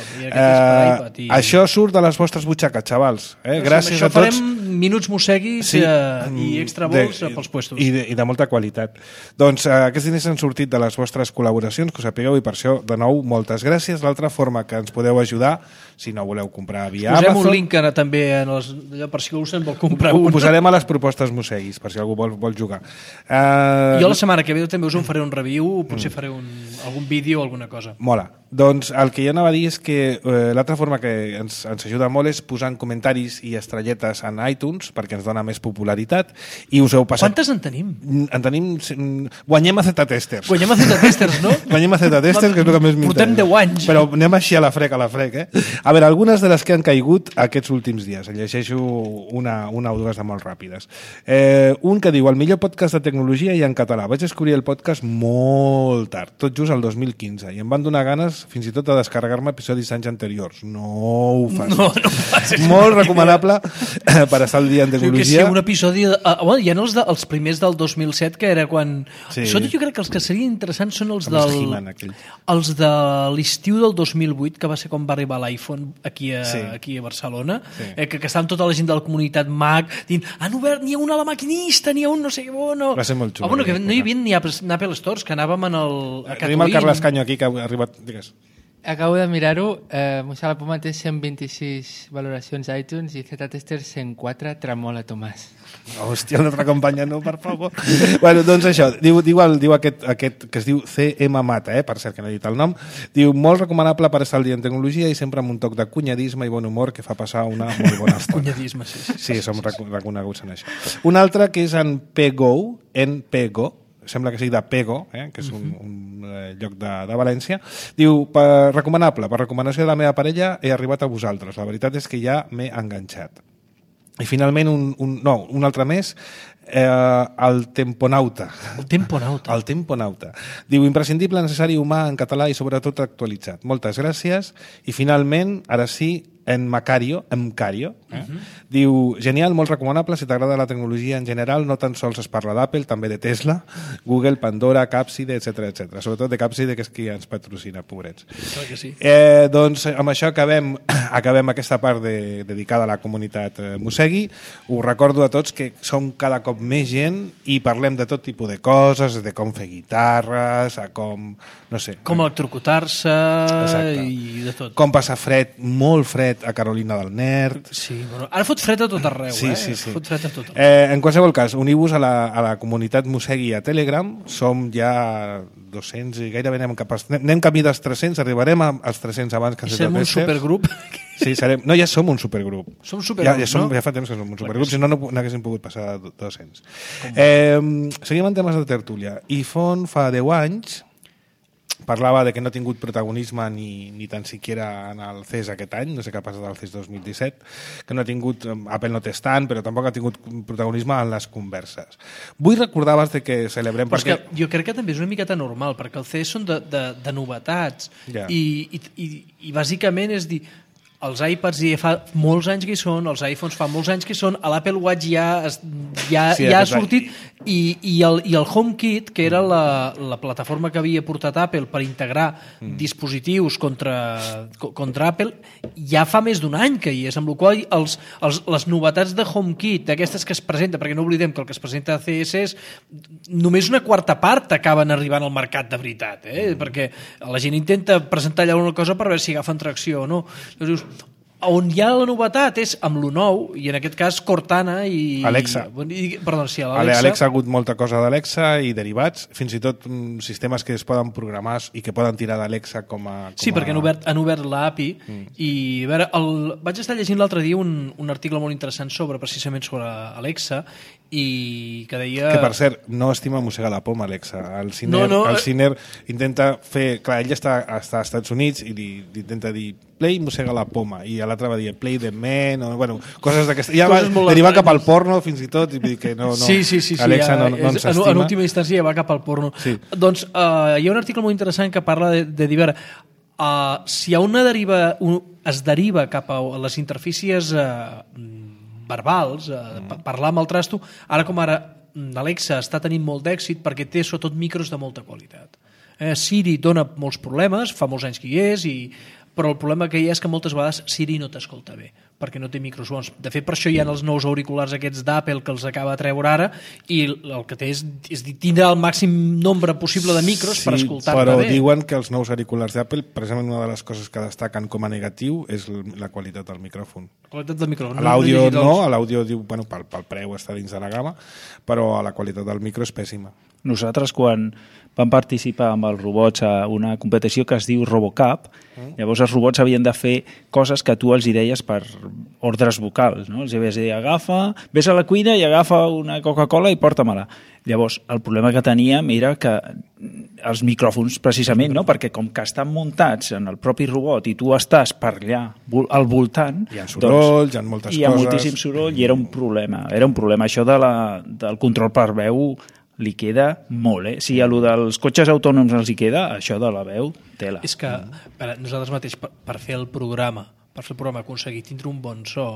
Això surt de les vostres butxaques, xavals. Gràcies a tots. Farem minuts mosseguis i extra vols pels puestos. I de molta qualitat. Doncs aquests diners han sortit de les vostres col·laboracions, que ho sapigueu, i per això, de nou, moltes gràcies. L'altra forma que ens podeu ajudar, si no voleu comprar via Amazon... Posem un link també per si algú se'n vol comprar un. Ho posarem a les propostes mosseguis, per si algú vol jugar. Jo la setmana que ve també us en faré un review, potser faré algun vídeo o alguna cosa. Mola. Doncs el que jo anava a dir és que l'altra forma que ens ajuda molt és posant comentaris i estrelletes en iTunes perquè ens dona més popularitat i us heu passat... Quantes en tenim? En tenim... Guanyem a Z-Testers. Guanyem a Z-Testers, no? Guanyem a Z-Testers, que és el que més m'interessa. Portem 10 anys. Però anem així a la frec, A veure, algunes de les que han caigut aquests últims dies. Llegeixo una o dues de molt ràpides. Un que diu, el millor podcast de tecnologia i en català. Vaig descobrir el podcast molt tard, tot just el 2015, i em van donar ganes fins i tot de descarregar-me episodis d'anys anteriors. No ho facis. No ho facis. Molt recomanable per estar al dia en tecnologia. Que sí, un episodi... hi ha els primers del 2007, que era quan... Sí. Jo crec que els que serien interessants són els de l'estiu del 2008, que va ser quan va arribar l'iPhone aquí a Barcelona, que estaven tota la gent de la comunitat Mac dient, han obert, n'hi ha un a la maquinista, n'hi ha un no sé què bo, no... Va ser molt xulo. Que no hi havia ni Apple Stores, que anàvem a Catolins. Tenim el Carles Canyo aquí, que ha arribat... Digues. acabo de mirar-ho. Mossega la Poma té 126 valoracions a iTunes i Z-Tester 104. Tremola, Tomàs. Hòstia, una altra companya, no, per favor. Bueno, doncs això, diu aquest que es diu CM Mata, per cert que no he dit el nom, diu, molt recomanable per estar al dia en tecnologia i sempre amb un toc de cunyadisme i bon humor que fa passar una molt bona estona. Cunyadisme, sí. Sí, som reconeguts en això. Un altre que és en Pego, sembla que sigui de Pego, que és un lloc de València, diu, recomanable, per recomanació de la meva parella he arribat a vosaltres. La veritat és que ja m'he enganxat. I finalment un altre més, el Temponauta. El Temponauta. El Temponauta. Diu, imprescindible, necessari, humà, en català i sobretot actualitzat. Moltes gràcies. I finalment, ara sí, en Macario, diu, genial, molt recomanable, si t'agrada la tecnologia en general, no tan sols es parla d'Apple, també de Tesla, Google, Pandora, Capside, etc. Sobretot de Capside, que és qui ens patrocina, pobrets. Clar que sí. Doncs amb això acabem aquesta part dedicada a la comunitat Mossegui. Us recordo a tots que som cada cop més gent i parlem de tot tipus de coses, de com fer guitarres, a com, no sé... Com electrocutar-se i de tot. Com passar fred, molt fred, a Carolina del Nerd. Sí, bueno, ara fot fred a tot arreu, sí. Fot fred a tot arreu. En qualsevol cas, uniu-vos a la comunitat Mossegui a Telegram. Som ja 200 i gairebé anem camí dels 300, arribarem als 300 abans que I serem un supergrup. Sí, no, ja som un supergrup. Som un supergrup, no? Ja fa temps que som un supergrup, si no n'haguéssim pogut passar de 200. Seguim en temes de tertúlia. I fa 10 anys parlava de que no ha tingut protagonisme ni tan siquiera en el CES aquest any, no sé què ha passat al CES 2017, que no ha tingut, Apple no té stand, però tampoc ha tingut protagonisme en les converses. Vull recordar abans de que celebrem... Però perquè... jo crec que també és una miqueta normal, perquè el CES són de novetats, i bàsicament és dir... Els iPads fa molts anys que hi són, els iPhones fa molts anys que hi són, l'Apple Watch ja ha sortit i el HomeKit, que era la plataforma que havia portat Apple per integrar dispositius contra Apple, ja fa més d'un any que hi és, amb la qual les novetats de HomeKit, aquestes que es presenta, perquè no oblidem que el que es presenta a CES és només una quarta part acaben arribant al mercat de veritat, perquè la gent intenta presentar allà una cosa per veure si agafen tracció o no. Llavors dius, on hi ha la novetat és amb l'1 i en aquest cas Cortana i... Alexa. Perdó, sí, l'Alexa. Alexa ha hagut molta cosa d'Alexa i derivats, fins i tot sistemes que es poden programar i que poden tirar d'Alexa com a... Sí, perquè han obert l'API i a veure, vaig estar llegint l'altre dia un article molt interessant precisament sobre Alexa i que deia... Que per cert, no estima mossegar la poma, Alexa. El Ciner intenta fer... Clar, ell està als Estats Units i intenta dir Play mossega la poma, i l'altre va dir Play the man, o bueno, coses d'aquesta... Ja va derivar cap al porno fins i tot, i dir que no, sí, Alexa no ens estima. En última instància ja va cap al porno. Sí. Doncs hi ha un article molt interessant que parla de dir, si hi ha una deriva, es deriva cap a les interfícies verbals, parlar amb el trasto, ara com ara Alexa està tenint molt d'èxit perquè té sobretot micros de molta qualitat. Siri dona molts problemes, fa molts anys que hi és, però el problema que hi ha és que moltes vegades Siri no t'escolta bé, perquè no té micros bons. De fet, per això hi ha els nous auriculars aquests d'Apple que els acaba de treure ara, i el que té és tindre el màxim nombre possible de micros per escoltar-te bé. Però diuen que els nous auriculars d'Apple, precisament una de les coses que destaquen com a negatiu és la qualitat del micròfon. La qualitat del micròfon. L'àudio no, l'àudio diu, bueno, pel preu està dins de la gamma, però la qualitat del micro és pèssima. Nosaltres, quan vam participar amb els robots a una competició que es diu RoboCup, llavors els robots havien de fer coses que tu els hi deies per ordres vocals, no? Els havies de dir, vés a la cuina i agafa una Coca-Cola i porta-me-la. Llavors, el problema que teníem era que els micròfons, precisament, no? Perquè com que estan muntats en el propi robot i tu estàs per allà al voltant... Hi ha sorolls, hi ha moltes coses... Hi ha moltíssim soroll i era un problema. Era un problema. Això del control per veu li queda molt, Si a lo dels cotxes autònoms els hi queda, això de la veu, tela. És que nosaltres mateix, per fer el programa aconseguir tindre un bon so,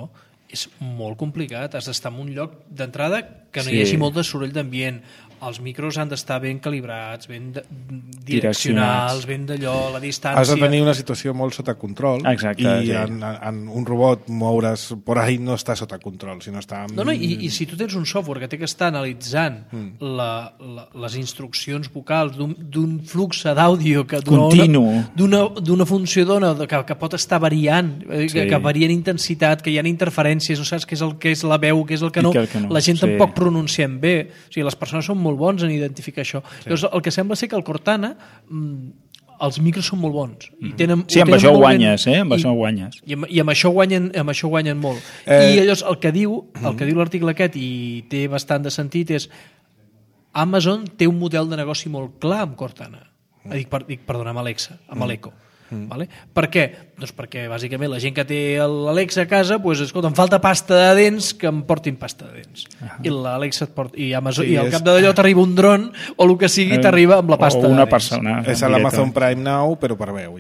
és molt complicat. Has d'estar en un lloc d'entrada que no hi hagi molt de soroll d'ambient. Els micros han d'estar ben calibrats, ben direccionals, ben d'allò, la distància... Has de tenir una situació molt sota control. Exacte, i en un robot moure's por ahí no està sota control, sinó està... I si tu tens un software que té que estar analitzant les instruccions vocals d'un flux d'àudio d'una funció dona que pot estar variant, que varia en intensitat, que hi ha interferències, no saps què és la veu, què és el que no, la gent tampoc pronunciem bé. O sigui, les persones són molt bons en identificar això. Llavors, el que sembla ser que el Cortana els micros són molt bons. I tenen, sí, amb això guanyes, amb això guanyes. I amb això guanyen molt. I llavors el que diu l'article aquest, i té bastant de sentit, és Amazon té un model de negoci molt clar amb Cortana. Perdona, amb Alexa, amb l'Echo. Vale? Per què? Doncs perquè bàsicament la gent que té l'Alexa a casa, escolta, em falta pasta de dents, que em portin pasta de dents. I l'Alexa et porta, i Amazon, i al cap d'allò t'arriba un dron o el que sigui, t'arriba amb la pasta de dents. O una persona. És a l'Amazon Prime Now, però per veu.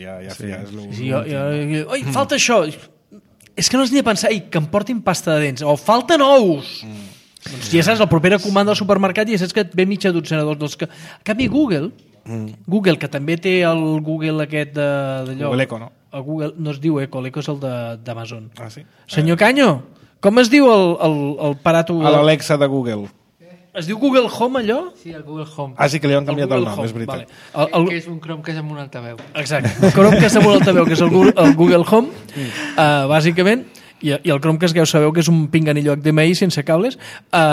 Oi, falta això. És que no has ni de pensar, que em portin pasta de dents. O falten ous. Doncs ja saps, la propera comanda al supermercat ja saps que et ve mitja dotzena d'ous. A canvi, Google, que també té el Google aquest d'allò... Google Echo, no? El Google no es diu Echo, l'Echo és el d'Amazon. Ah, sí? Senyor Canyo, com es diu el parato... L'Alexa de Google. Es diu Google Home, allò? Sí, el Google Home. Ah, sí que li han canviat el nom, és veritat. Vale. Que és un Chromecast amb un altaveu. Exacte. El Chromecast amb un altaveu, que és el Google Home, bàsicament, i el Chromecast, que ja ho sabeu, que és un pinganillo HDMI sense cables.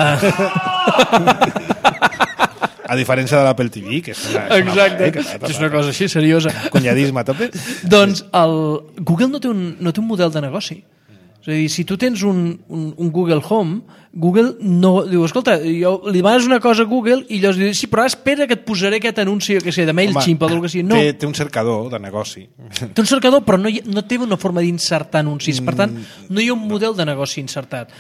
A diferència de l'Apple TV, que és una cosa així, seriosa. Cunyadisme a tope. Doncs Google no té un model de negoci. És a dir, si tu tens un Google Home, Google no diu, escolta, li demanes una cosa a Google i llavors diu, sí, però espera que et posaré aquest anunci, que sé, de MailChimp o del que sigui. No. Té un cercador de negoci. Té un cercador, però no té una forma d'insertar anuncis. Per tant, no hi ha un model de negoci insertat.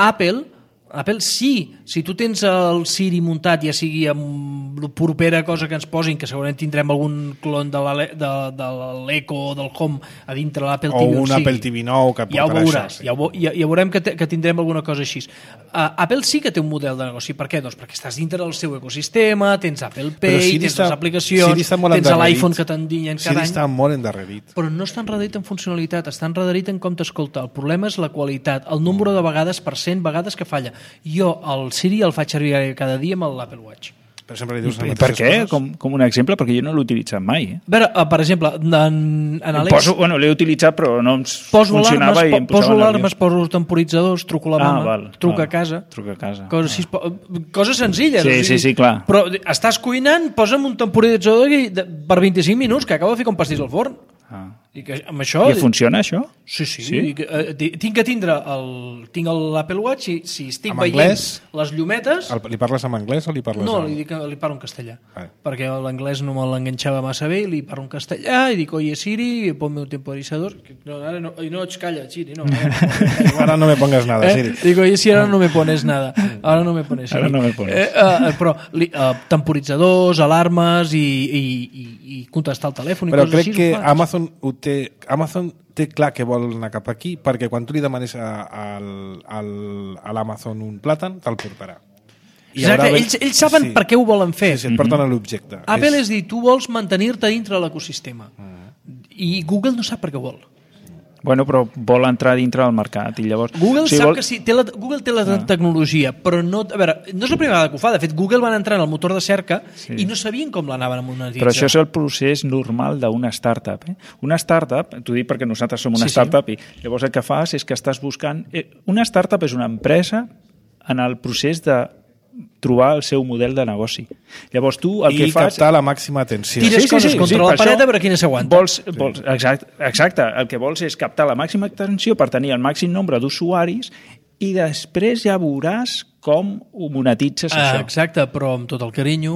Apple sí, si tu tens el Siri muntat, ja sigui amb la propera cosa que ens posin, que segurament tindrem algun clon de l'Echo o del Home a dintre l'Apple TV. O un Apple TV nou que ja ho veuràs, ja veurem que tindrem alguna cosa així. Apple sí que té un model de negoci. Per què? Doncs perquè estàs dintre del seu ecosistema, tens Apple Pay, tens les aplicacions, tens l'iPhone que t'endinyen cada any. Siri està molt endarrerit. Però no està endarrerit en funcionalitat, està endarrerit en com t'escolta. El problema és la qualitat, el nombre de vegades per 100 vegades que falla. Jo el Siri el faig servir cada dia amb l'Apple Watch. Per sempre li dius I per què? Com un exemple? Perquè jo no l'he utilitzat mai. A veure, per exemple, en Alexa... l'he utilitzat, però no em funcionava i em poso alarmes, poso temporitzadors, truco la mama, truco a casa. Coses senzilles. Sí, clar. Però estàs cuinant, posa'm un temporitzador per 25 minuts, que acaba de fer com pastís al forn. I amb això... I funciona, això? Sí. Tinc que tindre l'Apple Watch i si estic veient les llumetes... Li parles en anglès o li parles No, li parlo en castellà. Perquè l'anglès no me l'enganxava massa bé, li parlo en castellà i dic, oye Siri, ponme un temporizador. No, calla, Siri, no. Ara no me pongas nada, Siri. Dic, oye, si ara no me pones nada. Ara no me pones Siri. Però temporitzadors, alarmes i contestar el telèfon i però coses així. Però crec que Amazon té clar que vol anar cap aquí perquè quan tu li demanes a l'Amazon un plàtan, te'l portarà. Exacte, ells saben per què ho volen fer. Sí, et porten a l'objecte. Apple és dir, tu vols mantenir-te dintre l'ecosistema. I Google no sap per què ho vol. Bueno, però vol entrar dintre del mercat i llavors... Google sap que sí, Google té la tecnologia, però no... A veure, no és la primera vegada que ho fa. De fet, Google van entrar en el motor de cerca i no sabien com l'anaven a monetitzar. Però això és el procés normal d'una startup. Una startup, t'ho dic perquè nosaltres som una startup, i llavors el que fas és que estàs buscant... Una startup és una empresa en el procés de trobar el seu model de negoci. Llavors tu el que fas... I captar la màxima atenció. Tires coses contra la paret a veure quina s'aguanta. Exacte, el que vols és captar la màxima atenció per tenir el màxim nombre d'usuaris i després ja veuràs com ho monetitzes això. Exacte, però amb tot el carinyo,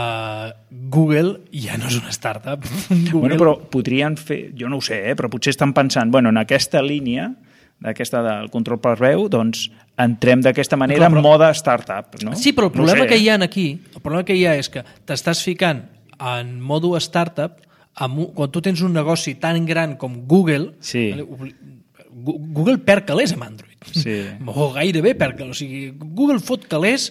Google ja no és una startup. Bueno, però podrien fer, jo no ho sé, però potser estan pensant, en aquesta línia d'aquesta del control per veu, doncs entrem d'aquesta manera en mode startup. No? Sí, però el problema que hi ha aquí, el problema que hi ha és que t'estàs ficant en mode startup quan tu tens un negoci tan gran com Google, Google perd calés amb Android. O gairebé, perquè Google fot calés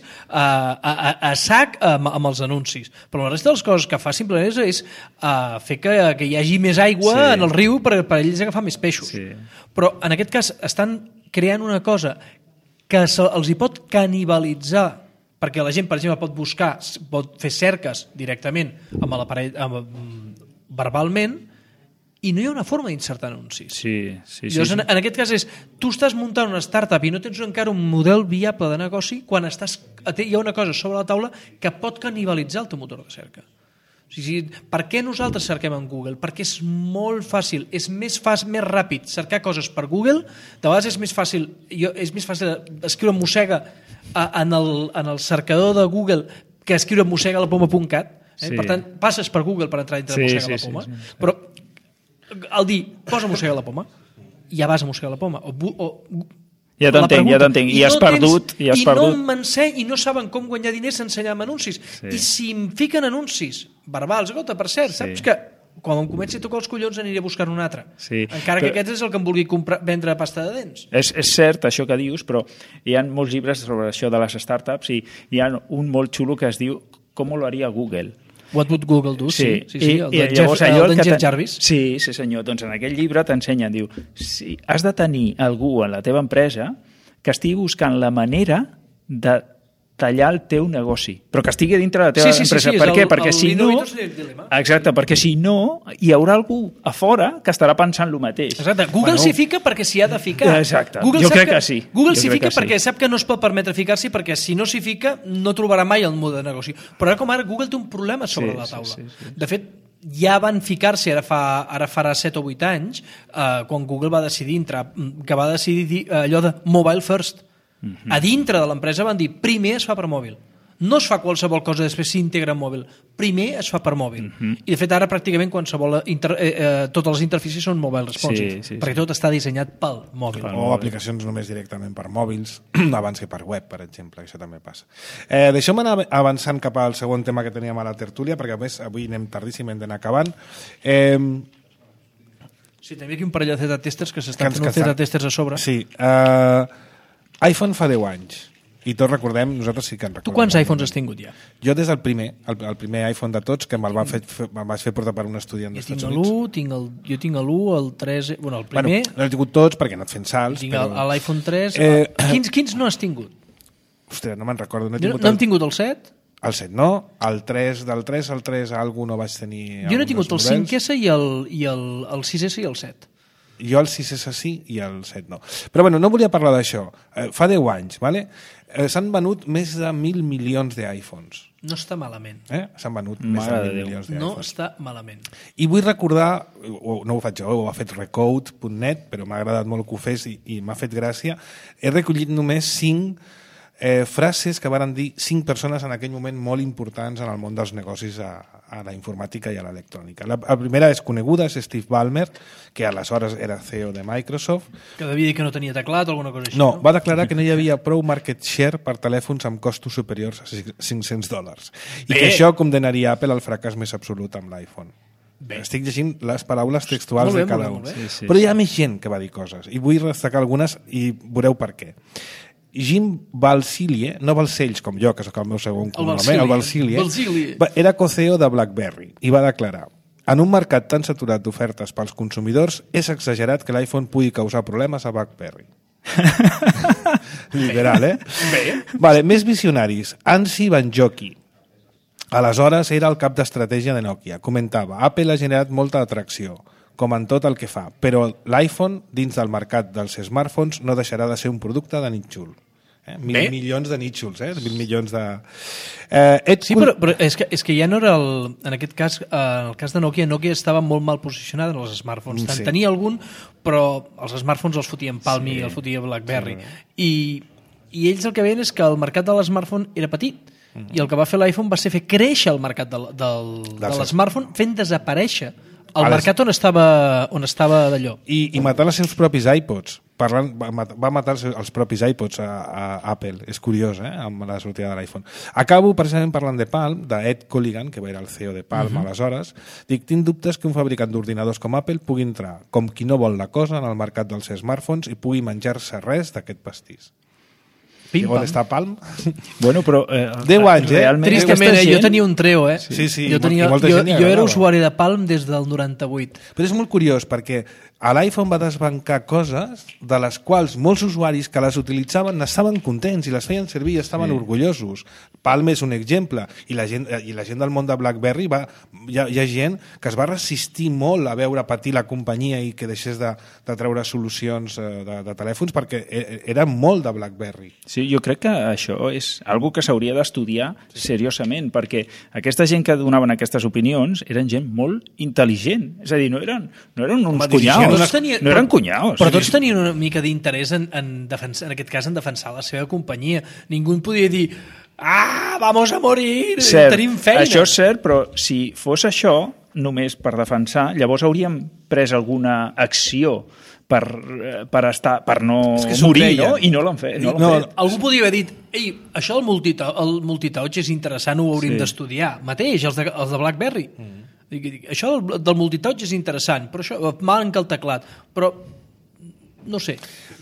a sac amb els anuncis. Però la resta de les coses que fa simplement és fer que hi hagi més aigua en el riu per ells agafar més peixos. Però en aquest cas estan creant una cosa que els hi pot canibalitzar, perquè la gent, per exemple, pot buscar, pot fer cerques directament amb l'aparell verbalment, i no hi ha una forma d'insertar anuncis. Llavors, en aquest cas tu estàs muntant una startup i no tens encara un model viable de negoci quan hi ha una cosa sobre la taula que pot canibalitzar el teu motor de cerca. Per què nosaltres cerquem en Google? Perquè és molt fàcil, és més ràpid cercar coses per Google. De vegades és més fàcil escriure mossega en el cercador de Google que escriure mossega a la poma.cat. Per tant, passes per Google per entrar dintre de mossega a la poma. Però al dir, posa mossega a la poma, ja vas a mossega a la poma. Ja t'entenc. I has perdut. I no saben com guanyar diners ensenyant anuncis. I si em fiquen anuncis verbals, per cert, saps que quan em comenci a tocar els collons aniré a buscar un altre. Encara que aquest és el que em vulgui vendre pasta de dents. És cert això que dius, però hi ha molts llibres sobre això de les startups i hi ha un molt xulo que es diu Com lo haria Google. What would Google do? Sí. El d'en Jeff Jarvis. Sí, senyor. Doncs en aquell llibre t'ensenyen, diu, si has de tenir algú en la teva empresa que estigui buscant la manera de tallar el teu negoci, però que estigui dintre de la teva empresa. Per què? Perquè si no... Exacte, perquè si no, hi haurà algú a fora que estarà pensant el mateix. Exacte. Google s'hi fica perquè s'hi ha de ficar. Exacte. Jo crec que sí. Google s'hi fica perquè sap que no es pot permetre ficar-s'hi, perquè si no s'hi fica no trobarà mai el model de negoci. Però ara Google té un problema sobre la taula. De fet, ja van ficar-se ara farà 7 o 8 anys quan Google va decidir allò de mobile first. A dintre de l'empresa van dir primer es fa per mòbil, no es fa qualsevol cosa després s'integra en mòbil, primer es fa per mòbil. I de fet ara pràcticament totes les interfícies són mobile responsive, perquè tot està dissenyat pel mòbil. O aplicacions només directament per mòbils abans que per web, per exemple, això també passa. Deixeu-me anar avançant cap al segon tema que teníem a la tertúlia, perquè a més avui anem tardíssim, hem d'anar acabant. Sí, també aquí un parell de Z-testers que s'estan fent Z-testers a sobre. Sí, iPhone fa 10 anys, i tots recordem, nosaltres sí que en recordem. Tu quants iPhones has tingut ja? Jo des del primer iPhone de tots, que me'l vaig fer portar per un estudiant dels Estats Units. Jo tinc l'1, el 3... Bueno, el primer... No he tingut tots perquè he anat fent salts. Tinc l'iPhone 3... Quins no has tingut? Ostres, no me'n recordo. No hem tingut el 7? El 7 no, el 3 algú no vaig tenir... Jo no he tingut el 5S i el 6S i el 7. Jo el 6S sí i el 7 no. Però bueno, no volia parlar d'això. Fa 10 anys, ¿vale? S'han venut més de 1.000 milions d'iPhones. No està malament. S'han venut més de 1.000 milions d'iPhones. No està malament. I vull recordar, no ho faig jo, ho ha fet Recode.net, però m'ha agradat molt que ho fes i m'ha fet gràcia. He recollit només 5 frases que varen dir 5 persones en aquell moment molt importants en el món dels negocis a la informàtica i a l'electrònica. La primera és coneguda, és Steve Ballmer, que aleshores era CEO de Microsoft. Que devia dir que no tenia teclat o alguna cosa així. No, va declarar que no hi havia prou market share per telèfons amb costos superiors a $500 i que això condenaria Apple al fracàs més absolut amb l'iPhone. Estic llegint les paraules textuals de cada un. Però hi ha més gent que va dir coses i vull destacar algunes i veureu per què. Jim Balsillie, no Balcells com jo, que sóc el meu segon cognom, el Balsillie, era co-CEO de BlackBerry i va declarar: en un mercat tan saturat d'ofertes pels consumidors és exagerat que l'iPhone pugui causar problemes a BlackBerry. Literal, Vale, més visionaris. Ansi Banjoki, aleshores era el cap d'estratègia de Nokia, comentava: Apple ha generat molta atracció, com en tot el que fa, però l'iPhone, dins del mercat dels smartphones, no deixarà de ser un producte de nítxol. 1.000 milions de nítxols, 1.000 milions de... Sí, però és que ja no era en aquest cas, en el cas de Nokia estava molt mal posicionada en els smartphones. Tenia algun, però els smartphones els fotien Palm i els fotia BlackBerry. I ells el que veien és que el mercat de l'smartphone era petit. I el que va fer l'iPhone va ser fer créixer el mercat de l'smartphone fent desaparèixer el mercat on estava d'allò. I matar els seus propis iPods, va matar els propis iPods a Apple. És curiós, amb la sortida de l'iPhone. Acabo precisament parlant de Palm, d'Ed Colligan, que era el CEO de Palm aleshores. Dic, tinc dubtes que un fabricant d'ordinadors com Apple pugui entrar com qui no vol la cosa en el mercat dels smartphones i pugui menjar-se res d'aquest pastís. I on està Palm? Bueno, però... 10 anys, Tristament, jo tenia un Treo, Sí, jo era usuari de Palm des del 98. Però és molt curiós, perquè a l'iPhone va desbancar coses de les quals molts usuaris que les utilitzaven n'estaven contents i les feien servir i estaven orgullosos. Palm és un exemple. I la gent del món de BlackBerry hi ha gent que es va resistir molt a veure patir la companyia i que deixés de treure solucions de telèfons perquè era molt de BlackBerry. Sí, jo crec que això és algo que s'hauria d'estudiar seriosament, perquè aquesta gent que donaven aquestes opinions eren gent molt intel·ligent. És a dir, no eren uns cunyaus. No eren cunyaus. Però tots tenien una mica d'interès en aquest cas en defensar la seva companyia. Ningú podia dir vamos a morir, tenim feina. Això és cert, però si fos això només per defensar, llavors hauríem pres alguna acció per no morir, no? I no l'han fet. Algú podia haver dit això del multitouch és interessant, ho hauríem d'estudiar. Mateix, els de BlackBerry. Això del multitouch és interessant, però això manca el teclat. Però, no sé.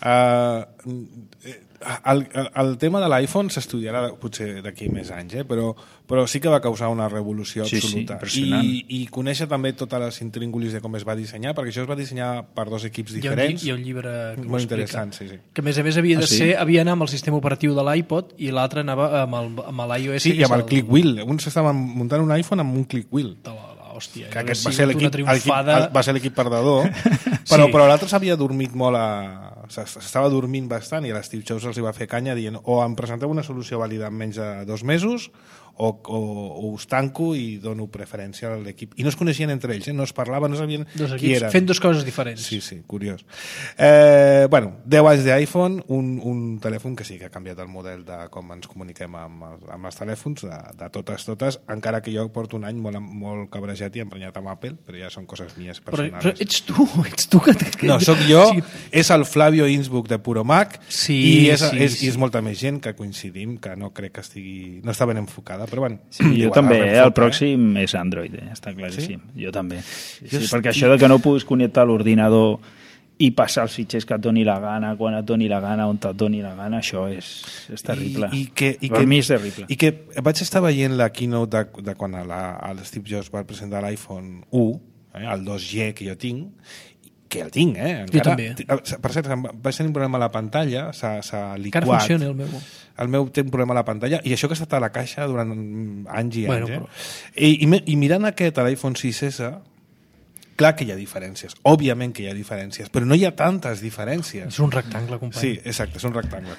El tema de l'iPhone s'estudiarà potser d'aquí més anys, però sí que va causar una revolució absoluta. I conèixer també totes les intríngulis de com es va dissenyar, perquè això es va dissenyar per dos equips diferents. Hi ha un llibre que molt interessant, sí. Que a més havia d'anar amb el sistema operatiu de l'iPod i l'altre anava amb l'iOS. Sí, i amb el click wheel. Uns estaven muntant un iPhone amb un click wheel. Hòstia, que aquest va ser l'equip perdedor, però l'altre s'havia dormit molt s'estava dormint bastant i a l'Steve Jobs els hi va fer canya dient o em presenteu una solució vàlida en menys de 2 mesos o us tanco i dono preferència a l'equip. I no es coneixien entre ells, no es parlaven, no sabien qui eren. Fent dues coses diferents. Sí, curiós. 10 anys d'iPhone, un telèfon que sí que ha canviat el model de com ens comuniquem amb els telèfons, de totes, encara que jo porto un any molt cabrejat i emprenyat amb Apple, però ja són coses mies personals. Però ets tu que... No, sóc jo, és el Flavio Innsbruck de Puro Mac i és molta més gent que coincidim, que no crec que no està ben enfocada, però bueno. Sí, jo també, el pròxim és Android, està claríssim. Sí? Jo també. Sí, perquè això de que no puguis connectar l'ordinador i passar els fitxers que et doni la gana, quan et doni la gana, on et doni la gana, això és terrible. Per mi és terrible. I que vaig estar veient la keynote de quan l'Steve Jobs va presentar l'iPhone 1, el 2G que jo tinc, que el tinc, encara. Jo també. Per cert, vaig tenir un problema a la pantalla, s'ha liquat. Encara funciona el meu. El meu té un problema a la pantalla, i això que ha estat a la caixa durant anys i anys. Però... I mirant aquest, a l'iPhone 6S, clar que hi ha diferències, òbviament que hi ha diferències, però no hi ha tantes diferències. És un rectangle, company. Sí, exacte, és un rectangle,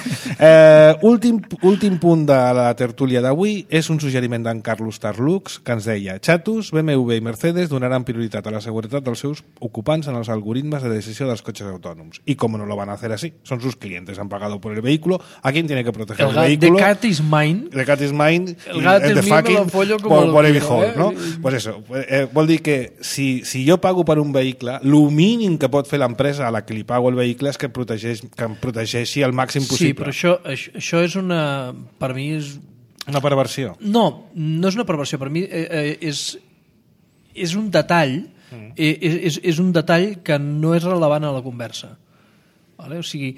últim punt de la tertúlia d'avui és un suggeriment d'en Carlos Tarlux que ens deia: Chatus, BMW i Mercedes donaran prioritat a la seguretat dels seus ocupants en els algoritmes de decisió dels cotxes autònoms. Y como no lo van a hacer así, son sus clientes, han pagado por el vehículo, ¿a quién tiene que proteger el vehículo? The cat is mine. The cat is mine. El gat és mío, me lo follo como por el hole, ¿no? Pues eso, vol dir que si jo pago per un vehicle, el mínim que pot fer l'empresa a la que li pago el vehicle és que em protegeixi el màxim possible. Sí, però això és una... Per mi és... Una perversió? No és una perversió. Per mi és un detall, és un detall que no és rellevant a la conversa. Vale? O sigui,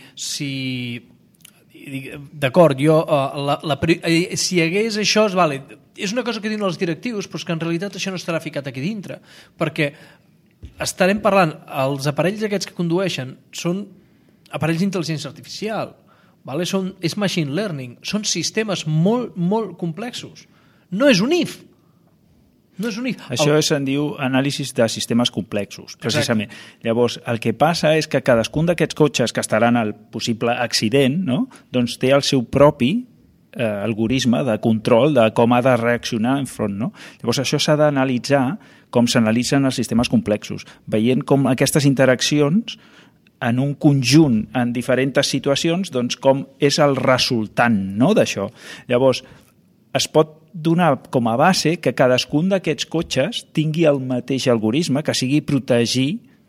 d'acord, si hi hagués això, és una cosa que diuen els directius, però és que en realitat això no estarà ficat aquí dintre, perquè estarem parlant, els aparells aquests que condueixen són aparells d'intel·ligència artificial, és machine learning, són sistemes molt, molt complexos. No és un if. Això se'n diu anàlisis de sistemes complexos, precisament. Exacte. Llavors, el que passa és que cadascun d'aquests cotxes que estaran al possible accident, no? Doncs té el seu propi algoritme de control de com ha de reaccionar enfront, no? Llavors, això s'ha d'analitzar com s'analitzen els sistemes complexos, veient com aquestes interaccions en un conjunt, en diferents situacions, doncs com és el resultant, no, d'això. Llavors, es pot donar com a base que cadascun d'aquests cotxes tingui el mateix algoritme, que sigui protegir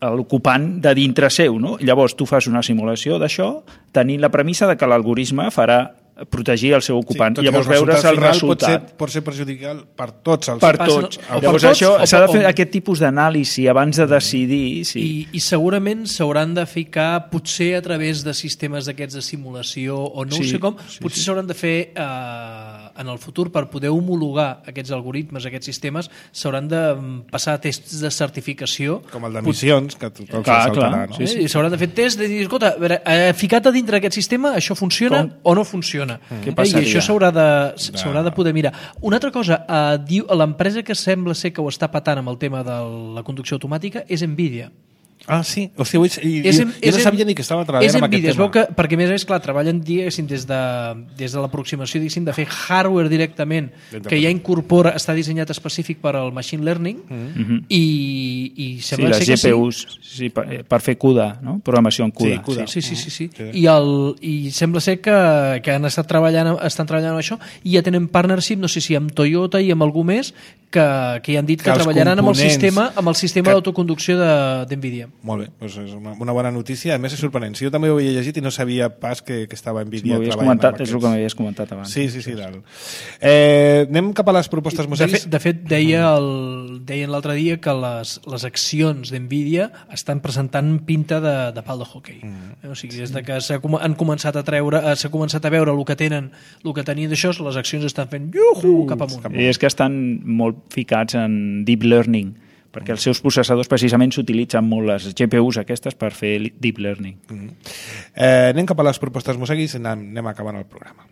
l'ocupant de dintre seu, no? Llavors tu fas una simulació d'això tenint la premissa de que l'algoritme farà protegir el seu ocupant. Sí, llavors veure's el resultat. Pot ser perjudicial per tots. Per tots. Llavors això s'ha de fer aquest tipus d'anàlisi abans de decidir. Sí. I segurament s'hauran de ficar, potser a través de sistemes d'aquests de simulació o no sé com, potser s'hauran de fer en el futur per poder homologar aquests algoritmes, aquests sistemes, s'hauran de passar tests de certificació. Com el d'emissions, que tothom saltarà. No? I s'hauran de fer tests de dir, escolta, ficat a dintre d'aquest sistema, això funciona o no funciona. I això s'haurà de poder mirar. Una altra cosa, l'empresa que sembla ser que ho està patant amb el tema de la conducció automàtica és Nvidia. Ah, sí? O sigui, jo no sabia ni que estava treballant amb aquest tema. Es veu que, perquè a més, clar, treballen des de l'aproximació de fer hardware directament, que ja incorpora, està dissenyat específic per al machine learning, i sembla ser que sí. Les GPUs, per fer CUDA, no? Programació en CUDA. Sí. I sembla ser que estan treballant amb això, i ja tenen partnership, no sé si amb Toyota i amb algú més, que ja han dit que treballaran amb el sistema d'autoconducció d'Nvidia. Molt bé, doncs és una bona notícia. A més, és sorprenent. Jo també ho havia llegit i no sabia pas que estava Nvidia treballant amb aquests. És el que m'havies comentat abans. Sí. Anem cap a les propostes musicals. De fet, deien l'altre dia que les accions d'Nvidia estan presentant pinta de pal de hoquei. O sigui, des que han començat a veure el que tenien d'això, les accions estan fent cap amunt. I és que estan molt ficats en deep learning, perquè els seus processadors precisament s'utilitzen molt les GPUs aquestes per fer deep learning. Anem cap a les propostes musseguis i anem acabant el programa.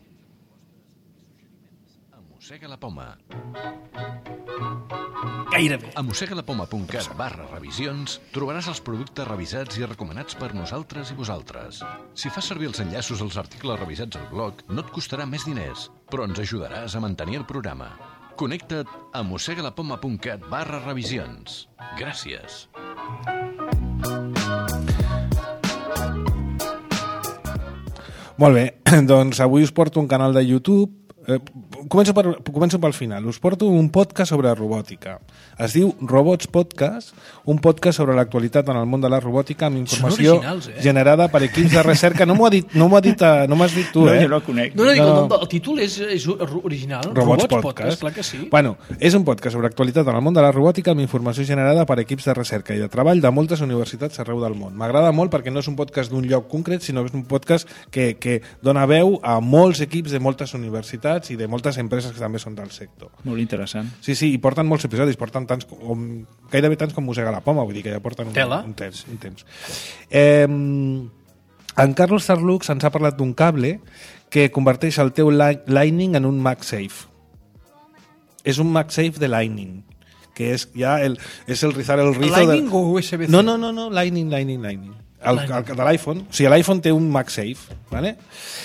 Mossega la poma. Gairebé. A mossegalapoma.cat/revisions trobaràs els productes revisats i recomanats per nosaltres i vosaltres. Si fas servir els enllaços als articles revisats al blog, no et costarà més diners, però ens ajudaràs a mantenir el programa. Connecta't a mossegalapoma.cat/revisions. Gràcies. Molt bé, doncs avui us porto un canal de YouTube. Començo pel final. Us porto un podcast sobre robòtica. Es diu Robots Podcast, un podcast sobre l'actualitat en el món de la robòtica amb informació generada per equips de recerca. No m'has dit tu, No, jo no el conec. El títol és original. Robots Podcast. Clar que sí. Bueno, és un podcast sobre actualitat en el món de la robòtica amb informació generada per equips de recerca i de treball de moltes universitats arreu del món. M'agrada molt perquè no és un podcast d'un lloc concret, sinó que és un podcast que dona veu a molts equips de moltes universitats i de moltes empreses que també són del sector. Molt interessant. Sí, i porten molts episodis, porten gairebé tants com Mossega la Poma, vull dir que ja porten un temps. En Carlos Zarlux ens ha parlat d'un cable que converteix el teu Lightning en un MagSafe. És un MagSafe de Lightning, que és ja el rizar el rizo... Lightning o USB-C? No, Lightning. El de l'iPhone. O sigui, l'iPhone té un MagSafe, ¿vale?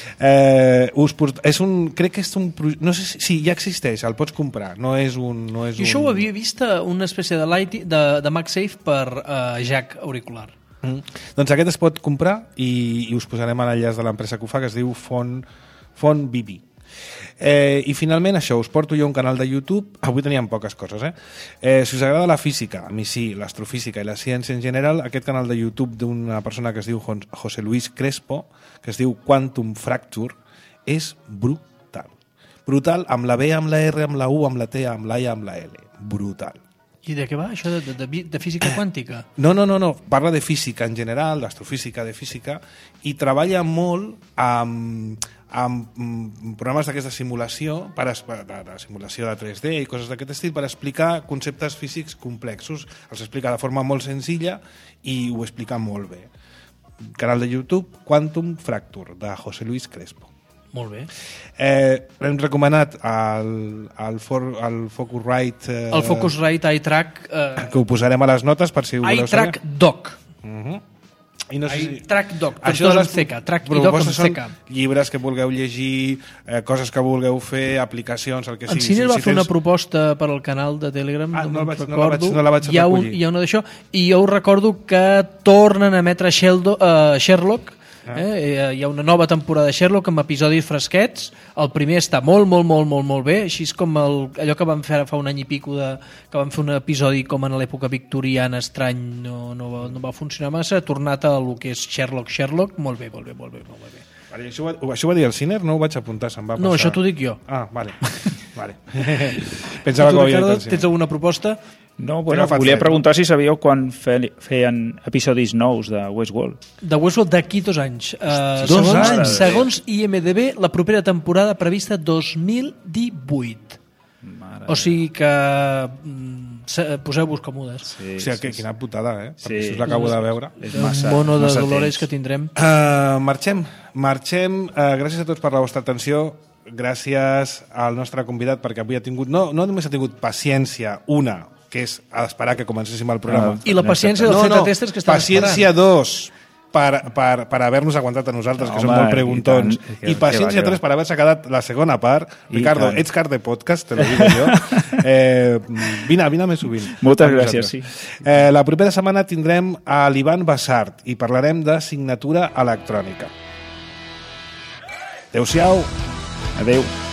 Crec que és un... No sé si ja existeix, el pots comprar. No és un... Jo això ho havia vist una espècie de MagSafe per jack auricular. Doncs aquest es pot comprar i us posarem a l'enllaç de l'empresa que ho fa, que es diu Font Bibi. I finalment això, us porto jo un canal de YouTube. Avui teníem poques coses, si us agrada la física, a mi sí, l'astrofísica i la ciència en general, aquest canal de YouTube d'una persona que es diu José Luis Crespo, que es diu Quantum Fracture, és brutal, amb la B, amb la R, amb la U, amb la T, amb la I, amb la L, brutal. I de què va, això de física quàntica? No, parla de física en general, d'astrofísica, de física, i treballa molt amb programes d'aquesta simulació, de simulació de 3D i coses d'aquest estil, per explicar conceptes físics complexos. Els explica de forma molt senzilla i ho explica molt bé. Canal de YouTube, Quantum Fracture, de José Luis Crespo. Molt bé. Hem recomanat el Focusrite... El Focusrite iTrack... que ho posarem a les notes per si ho voleu saber. iTrack Dock. I no sé Track Doc, tots dos amb CK, Track i Doc amb CK. Llibres que vulgueu llegir, coses que vulgueu fer, aplicacions, el que sigui. En Ciner va fer una proposta per al canal de Telegram, no la vaig recollir. Hi ha una d'això, i jo recordo que tornen a emetre Sherlock Hi ha una nova temporada de Sherlock amb episodis fresquets. El primer està molt bé, així és com allò que vam fer fa un any i pico que vam fer un episodi com en l'època victoriana estrany, no va funcionar massa, ha tornat a lo que és Sherlock, molt bé. Vale, això ho va dir el Ciner? No ho vaig apuntar, se'm va passar. No, això t'ho dic jo. Ah, vale. Pensava que ho havia dit el Ciner. Tens alguna proposta? No, bueno, volia preguntar si sabíeu quan feien episodis nous de Westworld. De Westworld d'aquí 2 anys. 2 anys? Segons IMDB, la propera temporada prevista 2018. O sigui que poseu-vos còmodes. Sí, o sigui, quina putada, perquè això l'acabo de veure. És massa, un mono de massa Dolores temps que tindrem. Marxem. Gràcies a tots per la vostra atenció. Gràcies al nostre convidat perquè avui ha tingut, no només ha tingut paciència, una, que és a esperar que comencéssim el programa. I la paciència del Zeta Testers que estava esperant. Paciència 2 per haver-nos aguantat a nosaltres, que som molt preguntons. I paciència 3 per haver-se quedat la segona part. Ricardo, ets car de podcast, te lo digo jo. Vine més sovint. Moltes gràcies, sí. La propera setmana tindrem a l'Ivan Bassart i parlarem de signatura electrònica. Adéu-siau. Adéu.